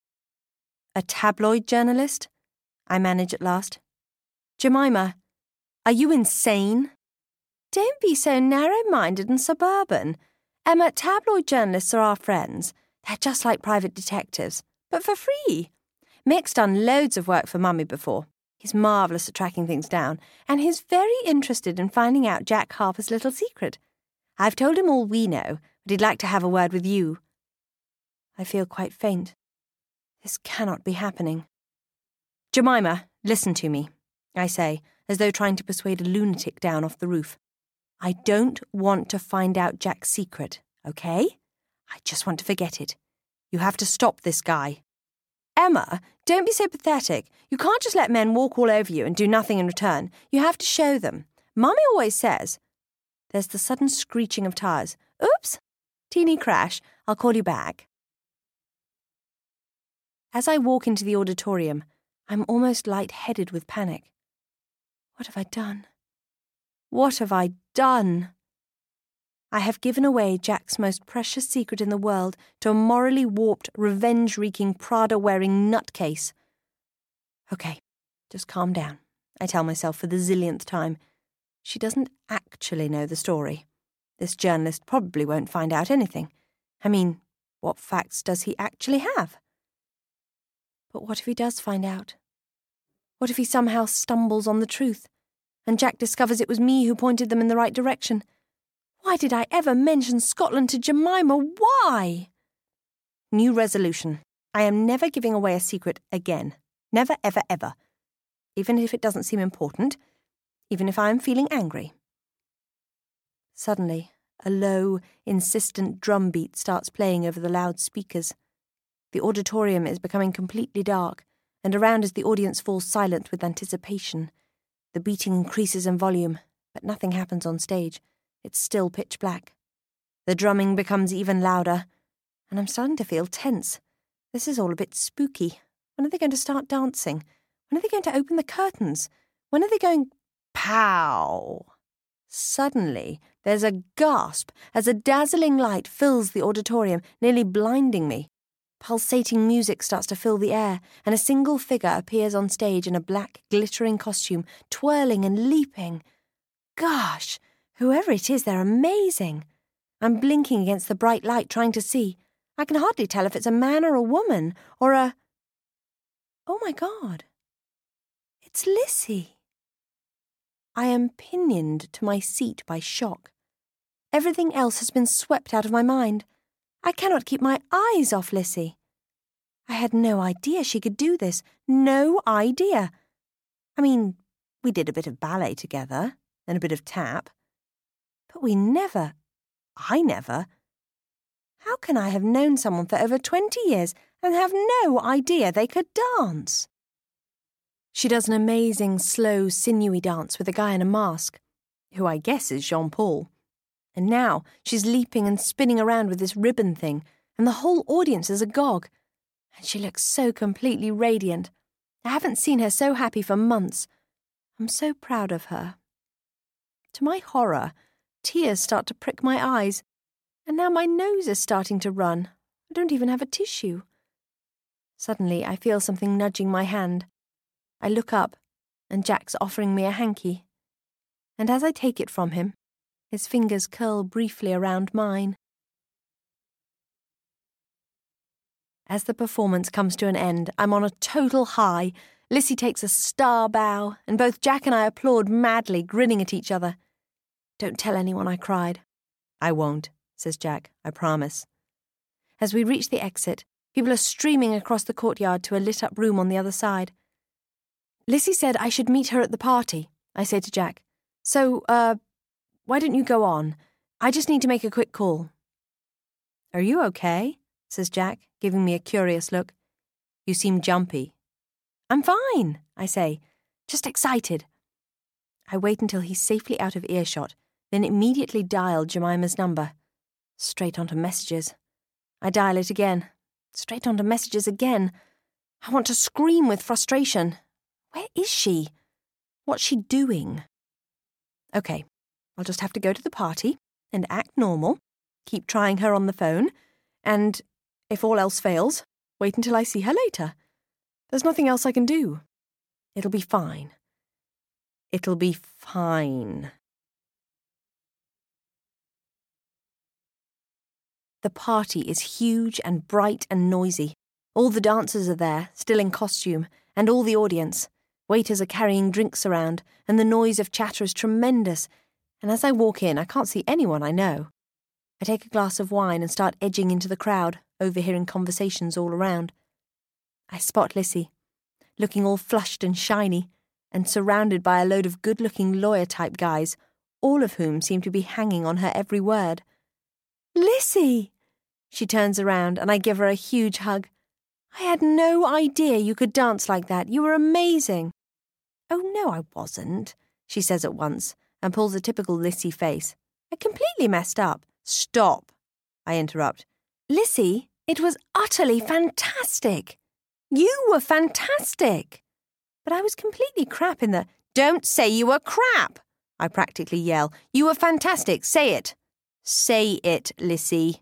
A tabloid journalist? I manage at last. Jemima, are you insane? Don't be so narrow-minded and suburban. Emma, tabloid journalists are our friends. They're just like private detectives, but for free. Mick's done loads of work for Mummy before. He's marvellous at tracking things down, and he's very interested in finding out Jack Harper's little secret. I've told him all we know, but he'd like to have a word with you. I feel quite faint. This cannot be happening. Jemima, listen to me, I say, as though trying to persuade a lunatic down off the roof. I don't want to find out Jack's secret, okay? I just want to forget it. You have to stop this guy. Emma, don't be so pathetic. You can't just let men walk all over you and do nothing in return. You have to show them. Mummy always says... There's the sudden screeching of tyres. Oops! Teeny crash. I'll call you back. As I walk into the auditorium, I'm almost light-headed with panic. What have I done? What have I done? I have given away Jack's most precious secret in the world to a morally warped, revenge-wreaking, Prada-wearing nutcase. Okay, just calm down, I tell myself for the zillionth time. She doesn't actually know the story. This journalist probably won't find out anything. I mean, what facts does he actually have? But what if he does find out? What if he somehow stumbles on the truth, and Jack discovers it was me who pointed them in the right direction? Why did I ever mention Scotland to Jemima? Why? New resolution. I am never giving away a secret again. Never, ever, ever. Even if it doesn't seem important. Even if I am feeling angry. Suddenly, a low, insistent drum beat starts playing over the loudspeakers. The auditorium is becoming completely dark, and around us the audience falls silent with anticipation. The beating increases in volume, but nothing happens on stage. It's still pitch black. The drumming becomes even louder, and I'm starting to feel tense. This is all a bit spooky. When are they going to start dancing? When are they going to open the curtains? When are they going... Pow! Suddenly, there's a gasp as a dazzling light fills the auditorium, nearly blinding me. Pulsating music starts to fill the air, and a single figure appears on stage in a black, glittering costume, twirling and leaping. Gosh! Whoever it is, they're amazing. I'm blinking against the bright light, trying to see. I can hardly tell if it's a man or a woman, or a... Oh my God. It's Lissy. I am pinioned to my seat by shock. Everything else has been swept out of my mind. I cannot keep my eyes off Lissy. I had no idea she could do this. No idea. I mean, we did a bit of ballet together, and a bit of tap. But we never, I never. How can I have known someone for over twenty years and have no idea they could dance? She does an amazing, slow, sinewy dance with a guy in a mask, who I guess is Jean-Paul. And now she's leaping and spinning around with this ribbon thing, and the whole audience is agog. And she looks so completely radiant. I haven't seen her so happy for months. I'm so proud of her. To my horror, tears start to prick my eyes, and now my nose is starting to run. I don't even have a tissue. Suddenly, I feel something nudging my hand. I look up, and Jack's offering me a hanky. And as I take it from him, his fingers curl briefly around mine. As the performance comes to an end, I'm on a total high. Lissy takes a star bow, and both Jack and I applaud madly, grinning at each other. Don't tell anyone I cried. I won't, says Jack, I promise. As we reach the exit, people are streaming across the courtyard to a lit-up room on the other side. Lissy said I should meet her at the party, I say to Jack. So, uh, why don't you go on? I just need to make a quick call. Are you okay? Says Jack, giving me a curious look. You seem jumpy. I'm fine, I say, just excited. I wait until he's safely out of earshot, then immediately dial Jemima's number. Straight onto messages. I dial it again. Straight onto messages again. I want to scream with frustration. Where is she? What's she doing? Okay, I'll just have to go to the party and act normal, keep trying her on the phone, and, if all else fails, wait until I see her later. There's nothing else I can do. It'll be fine. It'll be fine. The party is huge and bright and noisy. All the dancers are there, still in costume, and all the audience. Waiters are carrying drinks around, and the noise of chatter is tremendous, and as I walk in, I can't see anyone I know. I take a glass of wine and start edging into the crowd, overhearing conversations all around. I spot Lissy, looking all flushed and shiny, and surrounded by a load of good-looking lawyer-type guys, all of whom seem to be hanging on her every word. Lissy! She turns around, and I give her a huge hug. I had no idea you could dance like that. You were amazing. Oh, no, I wasn't, she says at once, and pulls a typical Lissy face. I completely messed up. Stop, I interrupt. Lissy, it was utterly fantastic. You were fantastic. But I was completely crap in the... Don't say you were crap, I practically yell. You were fantastic. Say it. Say it, Lissy.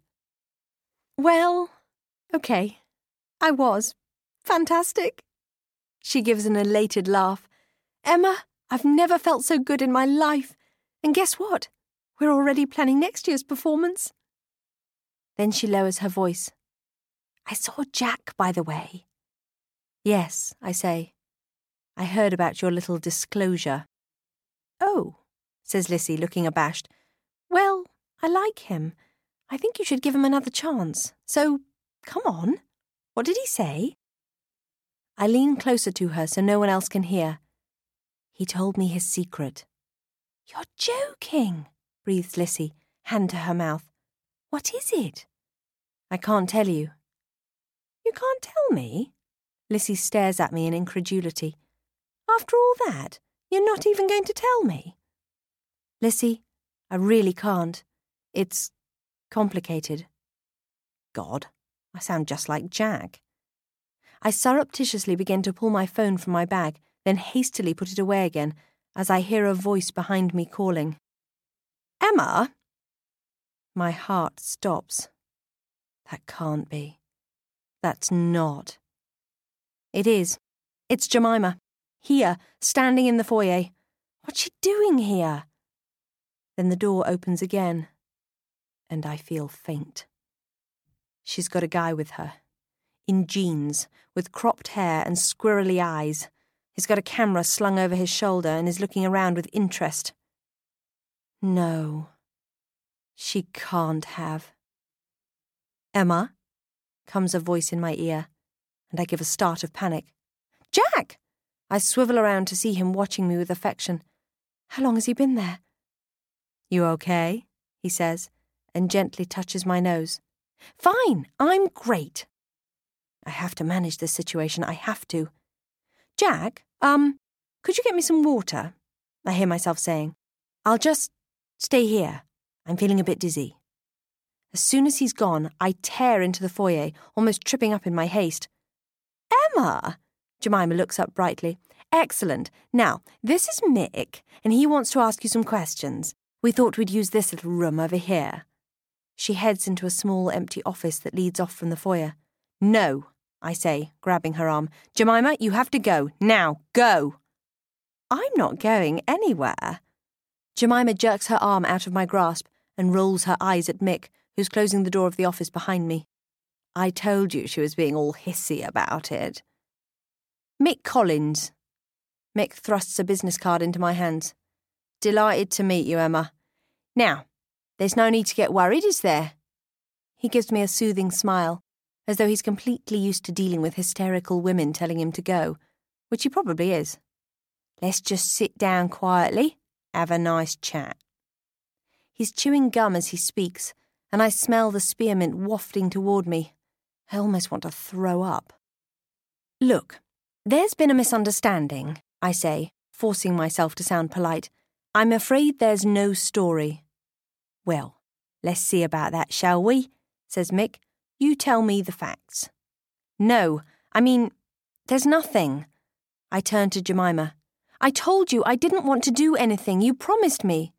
Well, okay. I was. Fantastic. She gives an elated laugh. Emma, I've never felt so good in my life. And guess what? We're already planning next year's performance. Then she lowers her voice. I saw Jack, by the way. Yes, I say. I heard about your little disclosure. Oh, says Lissy, looking abashed. Well, I like him. I think you should give him another chance. So, come on. What did he say? I lean closer to her so no one else can hear. He told me his secret. You're joking, breathes Lissy, hand to her mouth. What is it? I can't tell you. You can't tell me? Lissy stares at me in incredulity. After all that, you're not even going to tell me? Lissy, I really can't. It's complicated. God, I sound just like Jack. I surreptitiously begin to pull my phone from my bag, then hastily put it away again, as I hear a voice behind me calling. Emma? My heart stops. That can't be. That's not. It is. It's Jemima. Here, standing in the foyer. What's she doing here? Then the door opens again, and I feel faint. She's got a guy with her, in jeans, with cropped hair and squirrely eyes. He's got a camera slung over his shoulder and is looking around with interest. No, she can't have. Emma, comes a voice in my ear, and I give a start of panic. Jack! I swivel around to see him watching me with affection. How long has he been there? You okay? He says, and gently touches my nose. Fine, I'm great. I have to manage this situation, I have to. Jack, um, could you get me some water? I hear myself saying. I'll just stay here. I'm feeling a bit dizzy. As soon as he's gone, I tear into the foyer, almost tripping up in my haste. Emma! Jemima looks up brightly. Excellent. Now, this is Mick, and he wants to ask you some questions. We thought we'd use this little room over here. She heads into a small empty office that leads off from the foyer. No, I say, grabbing her arm. Jemima, you have to go. Now, go! I'm not going anywhere. Jemima jerks her arm out of my grasp and rolls her eyes at Mick, who's closing the door of the office behind me. I told you she was being all hissy about it. Mick Collins. Mick thrusts a business card into my hands. Delighted to meet you, Emma. Now, there's no need to get worried, is there? He gives me a soothing smile, as though he's completely used to dealing with hysterical women telling him to go, which he probably is. Let's just sit down quietly, have a nice chat. He's chewing gum as he speaks, and I smell the spearmint wafting toward me. I almost want to throw up. Look, there's been a misunderstanding, I say, forcing myself to sound polite. I'm afraid there's no story. Well, let's see about that, shall we? Says Mick. You tell me the facts. No, I mean, there's nothing. I turn to Jemima. I told you I didn't want to do anything. You promised me.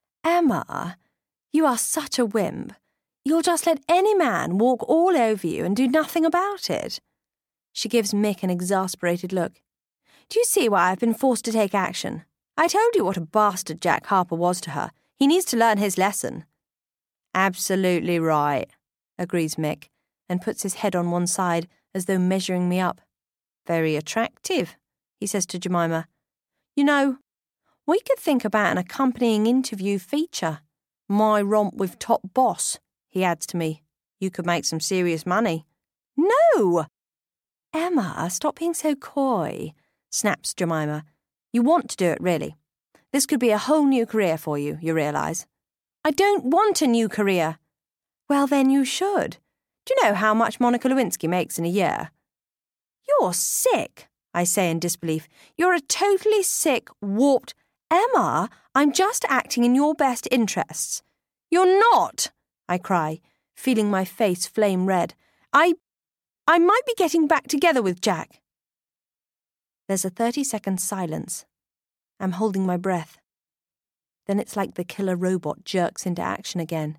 Emma, you are such a wimp. You'll just let any man walk all over you and do nothing about it. She gives Mick an exasperated look. Do you see why I've been forced to take action? I told you what a bastard Jack Harper was to her. He needs to learn his lesson. Absolutely right, agrees Mick, and puts his head on one side as though measuring me up. Very attractive, he says to Jemima. You know, we could think about an accompanying interview feature. My romp with top boss, he adds to me. You could make some serious money. No! Emma, stop being so coy, snaps Jemima. You want to do it, really. This could be a whole new career for you, you realise. I don't want a new career. Well, then you should. Do you know how much Monica Lewinsky makes in a year? You're sick, I say in disbelief. You're a totally sick, warped... Emma, I'm just acting in your best interests. You're not, I cry, feeling my face flame red. I... I might be getting back together with Jack. There's a thirty-second silence. I'm holding my breath. Then it's like the killer robot jerks into action again.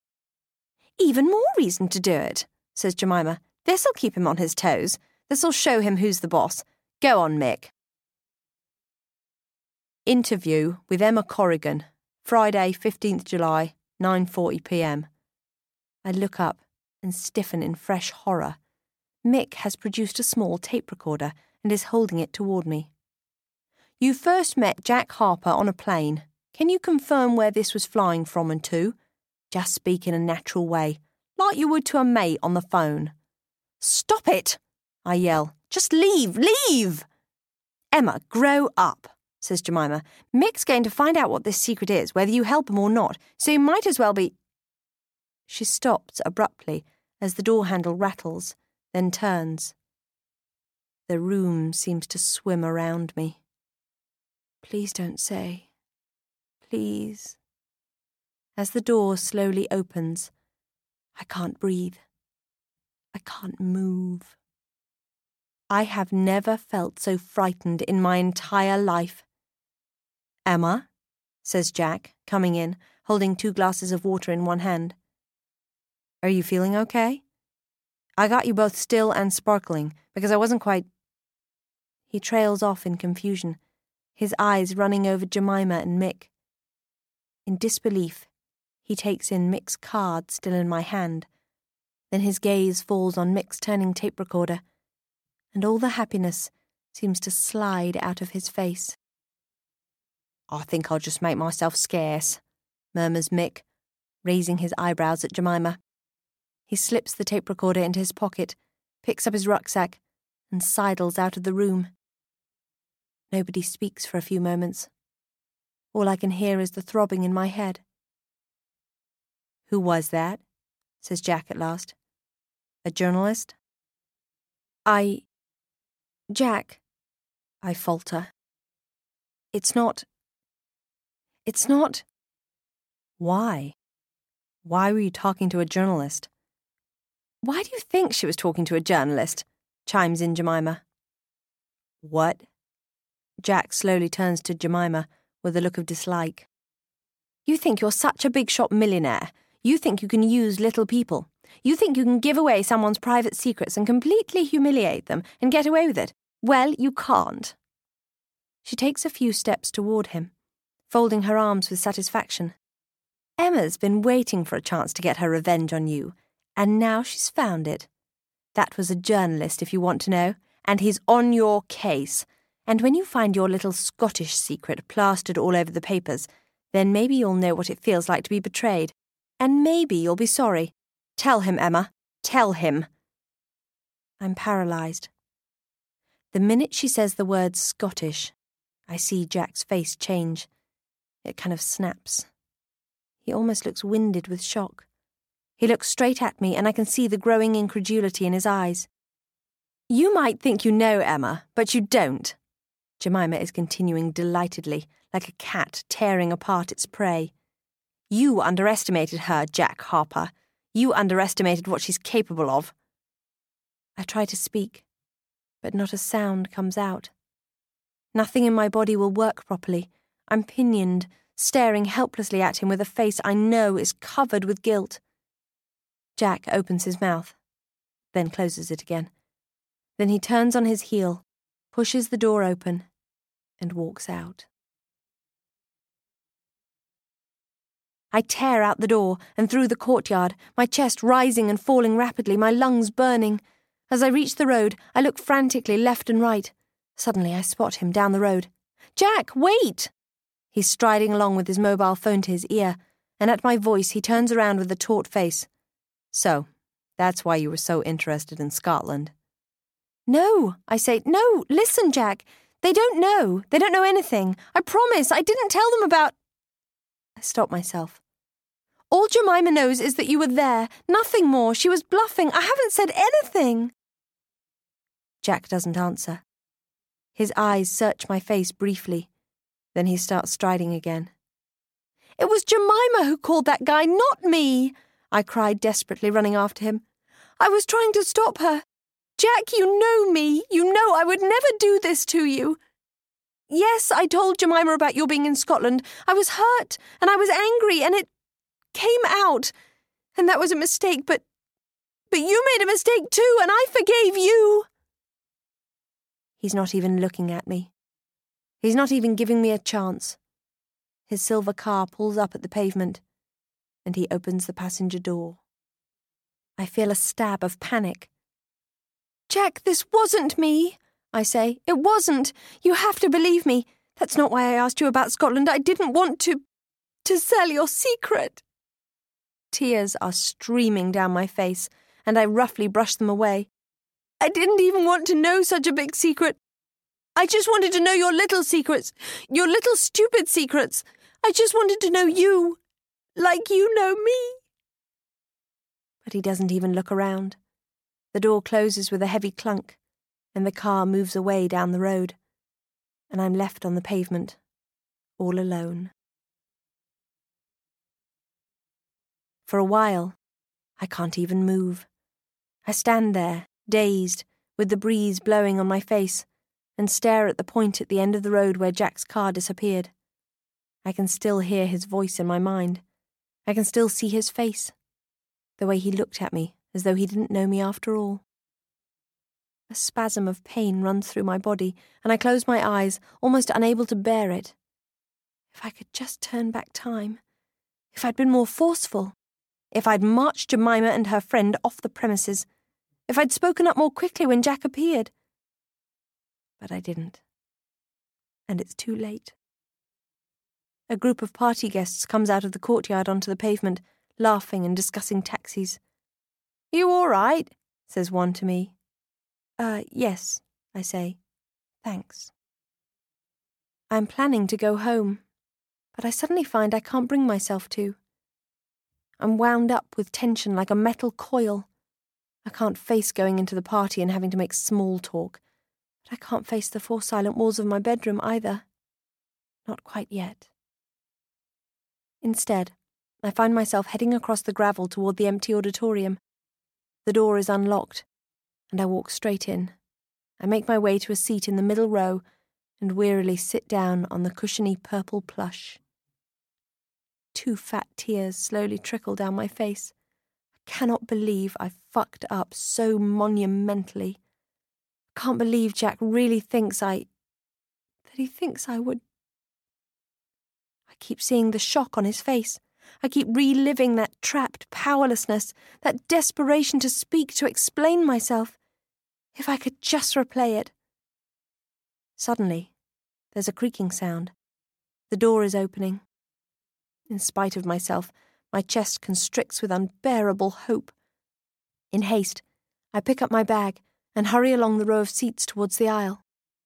Even more reason to do it, says Jemima. This'll keep him on his toes. This'll show him who's the boss. Go on, Mick. Interview with Emma Corrigan, Friday, fifteenth July, nine forty p m. I look up and stiffen in fresh horror. Mick has produced a small tape recorder and is holding it toward me. You first met Jack Harper on a plane. Can you confirm where this was flying from and to? Just speak in a natural way, like you would to a mate on the phone. Stop it, I yell. Just leave, leave! Emma, grow up, says Jemima. Mick's going to find out what this secret is, whether you help him or not, so you might as well be... She stops abruptly as the door handle rattles, then turns. The room seems to swim around me. Please don't say. Please. As the door slowly opens, I can't breathe. I can't move. I have never felt so frightened in my entire life. Emma, says Jack, coming in, holding two glasses of water in one hand. Are you feeling okay? I got you both still and sparkling, because I wasn't quite... He trails off in confusion, his eyes running over Jemima and Mick. In disbelief, he takes in Mick's card still in my hand. Then his gaze falls on Mick's turning tape recorder, and all the happiness seems to slide out of his face. I think I'll just make myself scarce, murmurs Mick, raising his eyebrows at Jemima. He slips the tape recorder into his pocket, picks up his rucksack, and sidles out of the room. Nobody speaks for a few moments. All I can hear is the throbbing in my head. Who was that? Says Jack at last. A journalist? I... Jack, I falter. It's not... It's not... Why? Why were you talking to a journalist? Why do you think she was talking to a journalist? Chimes in Jemima. What? Jack slowly turns to Jemima with a look of dislike. You think you're such a big-shot millionaire. You think you can use little people. You think you can give away someone's private secrets and completely humiliate them and get away with it. Well, you can't. She takes a few steps toward him, folding her arms with satisfaction. Emma's been waiting for a chance to get her revenge on you, and now she's found it. That was a journalist, if you want to know, and he's on your case. And when you find your little Scottish secret plastered all over the papers, then maybe you'll know what it feels like to be betrayed. And maybe you'll be sorry. Tell him, Emma. Tell him. I'm paralysed. The minute she says the word Scottish, I see Jack's face change. It kind of snaps. He almost looks winded with shock. He looks straight at me, and I can see the growing incredulity in his eyes. You might think you know, Emma, but you don't. Jemima is continuing delightedly, like a cat tearing apart its prey. You underestimated her, Jack Harper. You underestimated what she's capable of. I try to speak, but not a sound comes out. Nothing in my body will work properly. I'm pinioned, staring helplessly at him with a face I know is covered with guilt. Jack opens his mouth, then closes it again. Then he turns on his heel, pushes the door open, and walks out. I tear out the door and through the courtyard, my chest rising and falling rapidly, my lungs burning. As I reach the road, I look frantically left and right. Suddenly I spot him down the road. Jack, wait! He's striding along with his mobile phone to his ear, and at my voice he turns around with a taut face. So, that's why you were so interested in Scotland. No, I say, no, listen, Jack. They don't know. They don't know anything. I promise, I didn't tell them about... I stop myself. All Jemima knows is that you were there. Nothing more. She was bluffing. I haven't said anything. Jack doesn't answer. His eyes search my face briefly. Then he starts striding again. It was Jemima who called that guy, not me, I cried desperately, running after him. I was trying to stop her. Jack, you know me. You know I would never do this to you. Yes, I told Jemima about your being in Scotland. I was hurt, and I was angry, and it came out. And that was a mistake, but... But you made a mistake too, and I forgave you. He's not even looking at me. He's not even giving me a chance. His silver car pulls up at the pavement, and he opens the passenger door. I feel a stab of panic. Jack, this wasn't me, I say. It wasn't. You have to believe me. That's not why I asked you about Scotland. I didn't want to... to sell your secret. Tears are streaming down my face, and I roughly brush them away. I didn't even want to know such a big secret. I just wanted to know your little secrets, your little stupid secrets. I just wanted to know you, like you know me. But he doesn't even look around. The door closes with a heavy clunk, and the car moves away down the road, and I'm left on the pavement, all alone. For a while, I can't even move. I stand there, dazed, with the breeze blowing on my face, and stare at the point at the end of the road where Jack's car disappeared. I can still hear his voice in my mind. I can still see his face, the way he looked at me as though he didn't know me after all. A spasm of pain runs through my body, and I close my eyes, almost unable to bear it. If I could just turn back time. If I'd been more forceful. If I'd marched Jemima and her friend off the premises. If I'd spoken up more quickly when Jack appeared. But I didn't. And it's too late. A group of party guests comes out of the courtyard onto the pavement, laughing and discussing taxis. You all right? Says one to me. Uh, yes, I say. Thanks. I'm planning to go home, but I suddenly find I can't bring myself to. I'm wound up with tension like a metal coil. I can't face going into the party and having to make small talk. But I can't face the four silent walls of my bedroom either. Not quite yet. Instead, I find myself heading across the gravel toward the empty auditorium. The door is unlocked, and I walk straight in. I make my way to a seat in the middle row and wearily sit down on the cushiony purple plush. Two fat tears slowly trickle down my face. I cannot believe I fucked up so monumentally. I can't believe Jack really thinks I... that he thinks I would... I keep seeing the shock on his face. I keep reliving that trapped powerlessness, that desperation to speak, to explain myself. If I could just replay it. Suddenly, there's a creaking sound. The door is opening. In spite of myself, my chest constricts with unbearable hope. In haste, I pick up my bag and hurry along the row of seats towards the aisle.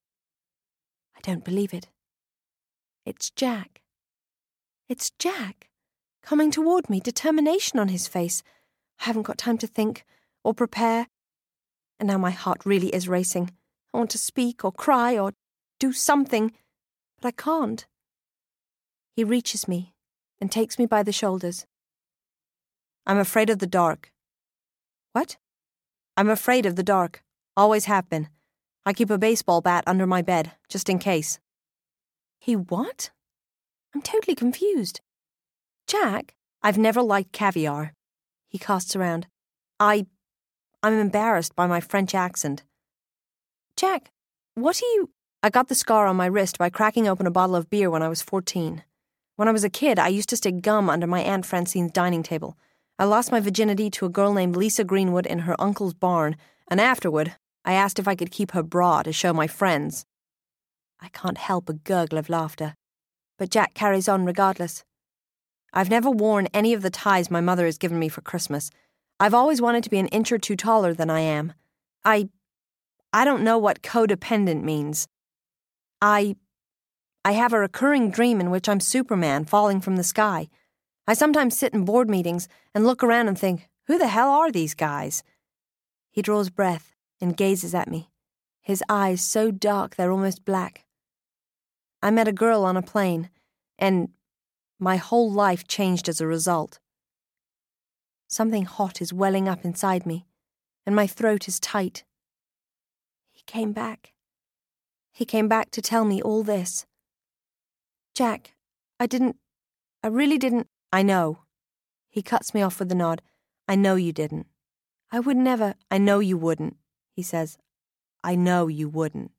I don't believe it. It's Jack. It's Jack, coming toward me, determination on his face. I haven't got time to think or prepare. And now my heart really is racing. I want to speak or cry or do something, but I can't. He reaches me and takes me by the shoulders. I'm afraid of the dark. What? I'm afraid of the dark. Always have been. I keep a baseball bat under my bed, just in case. He what? I'm totally confused. Jack, I've never liked caviar. He casts around. I... I'm embarrassed by my French accent. Jack, what are you... I got the scar on my wrist by cracking open a bottle of beer when I was fourteen. When I was a kid, I used to stick gum under my Aunt Francine's dining table. I lost my virginity to a girl named Lisa Greenwood in her uncle's barn, and afterward, I asked if I could keep her bra to show my friends. I can't help a gurgle of laughter, but Jack carries on regardless. I've never worn any of the ties my mother has given me for Christmas. I've always wanted to be an inch or two taller than I am. I... I don't know what codependent means. I... I have a recurring dream in which I'm Superman falling from the sky. I sometimes sit in board meetings and look around and think, who the hell are these guys? He draws breath and gazes at me, his eyes so dark they're almost black. I met a girl on a plane, and my whole life changed as a result. Something hot is welling up inside me, and my throat is tight. He came back. He came back to tell me all this. Jack, I didn't... I really didn't... I know. He cuts me off with a nod. I know you didn't. I would never... I know you wouldn't, he says. I know you wouldn't.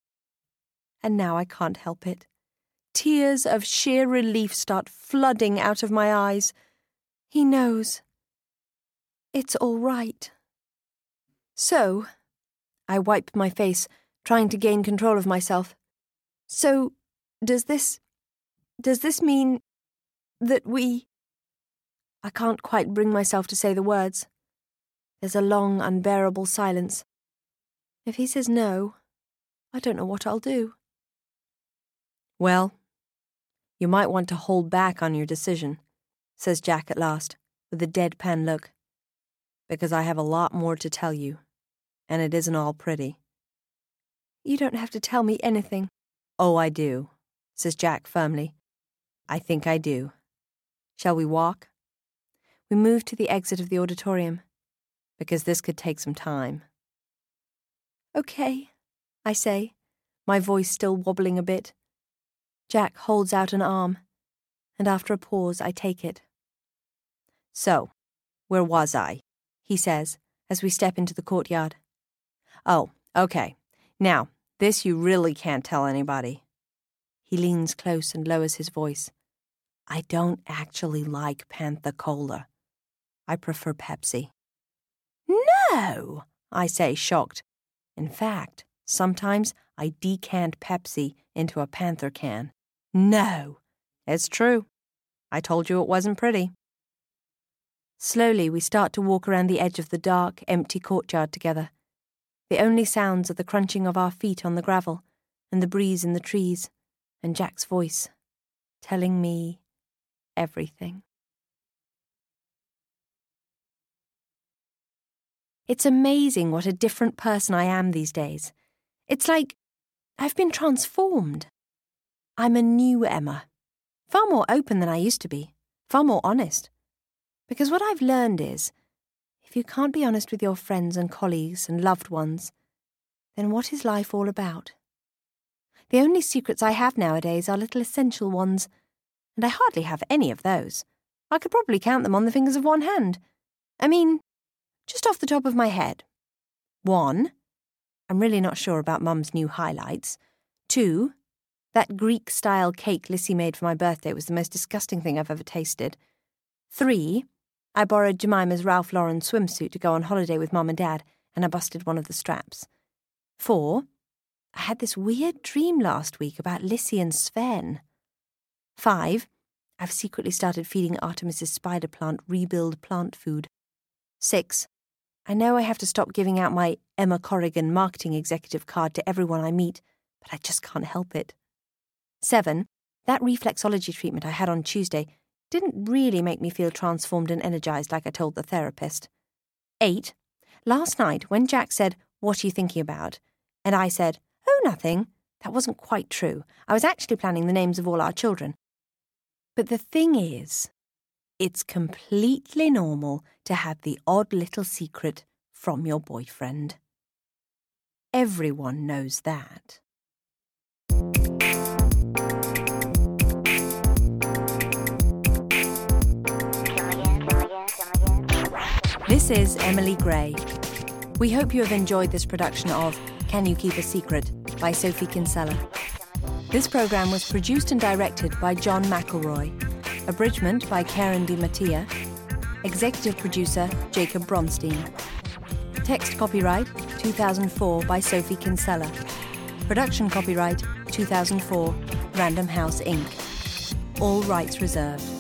And now I can't help it. Tears of sheer relief start flooding out of my eyes. He knows. It's all right. So, I wipe my face, trying to gain control of myself. So, does this... does this mean that we... I can't quite bring myself to say the words. There's a long, unbearable silence. If he says no, I don't know what I'll do. Well, you might want to hold back on your decision, says Jack at last, with a deadpan look, because I have a lot more to tell you, and it isn't all pretty. You don't have to tell me anything. Oh, I do, says Jack firmly. I think I do. Shall we walk? We move to the exit of the auditorium, because this could take some time. Okay, I say, my voice still wobbling a bit. Jack holds out an arm, and after a pause I take it. So, where was I? He says, as we step into the courtyard. Oh, okay. Now, this you really can't tell anybody. He leans close and lowers his voice. I don't actually like Panther Cola. I prefer Pepsi. No, I say, shocked. In fact, sometimes I decant Pepsi into a Panther can. No, it's true. I told you it wasn't pretty. Slowly, we start to walk around the edge of the dark, empty courtyard together. The only sounds are the crunching of our feet on the gravel, and the breeze in the trees, and Jack's voice, telling me everything. It's amazing what a different person I am these days. It's like I've been transformed. I'm a new Emma, far more open than I used to be, far more honest. Because what I've learned is, if you can't be honest with your friends and colleagues and loved ones, then what is life all about? The only secrets I have nowadays are little essential ones, and I hardly have any of those. I could probably count them on the fingers of one hand. I mean, just off the top of my head. One, I'm really not sure about Mum's new highlights. Two, that Greek-style cake Lissy made for my birthday was the most disgusting thing I've ever tasted. Three, I borrowed Jemima's Ralph Lauren swimsuit to go on holiday with Mum and Dad, and I busted one of the straps. Four, I had this weird dream last week about Lissy and Sven. Five, I've secretly started feeding Artemis's spider plant rebuild plant food. Six, I know I have to stop giving out my Emma Corrigan marketing executive card to everyone I meet, but I just can't help it. Seven, that reflexology treatment I had on Tuesday didn't really make me feel transformed and energized like I told the therapist. Eight, last night when Jack said, "What are you thinking about?" and I said, "Oh, nothing," that wasn't quite true. I was actually planning the names of all our children. But the thing is, it's completely normal to have the odd little secret from your boyfriend. Everyone knows that. This is Emily Gray. We hope you have enjoyed this production of Can You Keep a Secret by Sophie Kinsella. This programme was produced and directed by John McElroy, abridgment by Karen Di Mattia, executive producer Jacob Bronstein. Text copyright two thousand four by Sophie Kinsella. Production copyright two thousand four, Random House Incorporated. All rights reserved.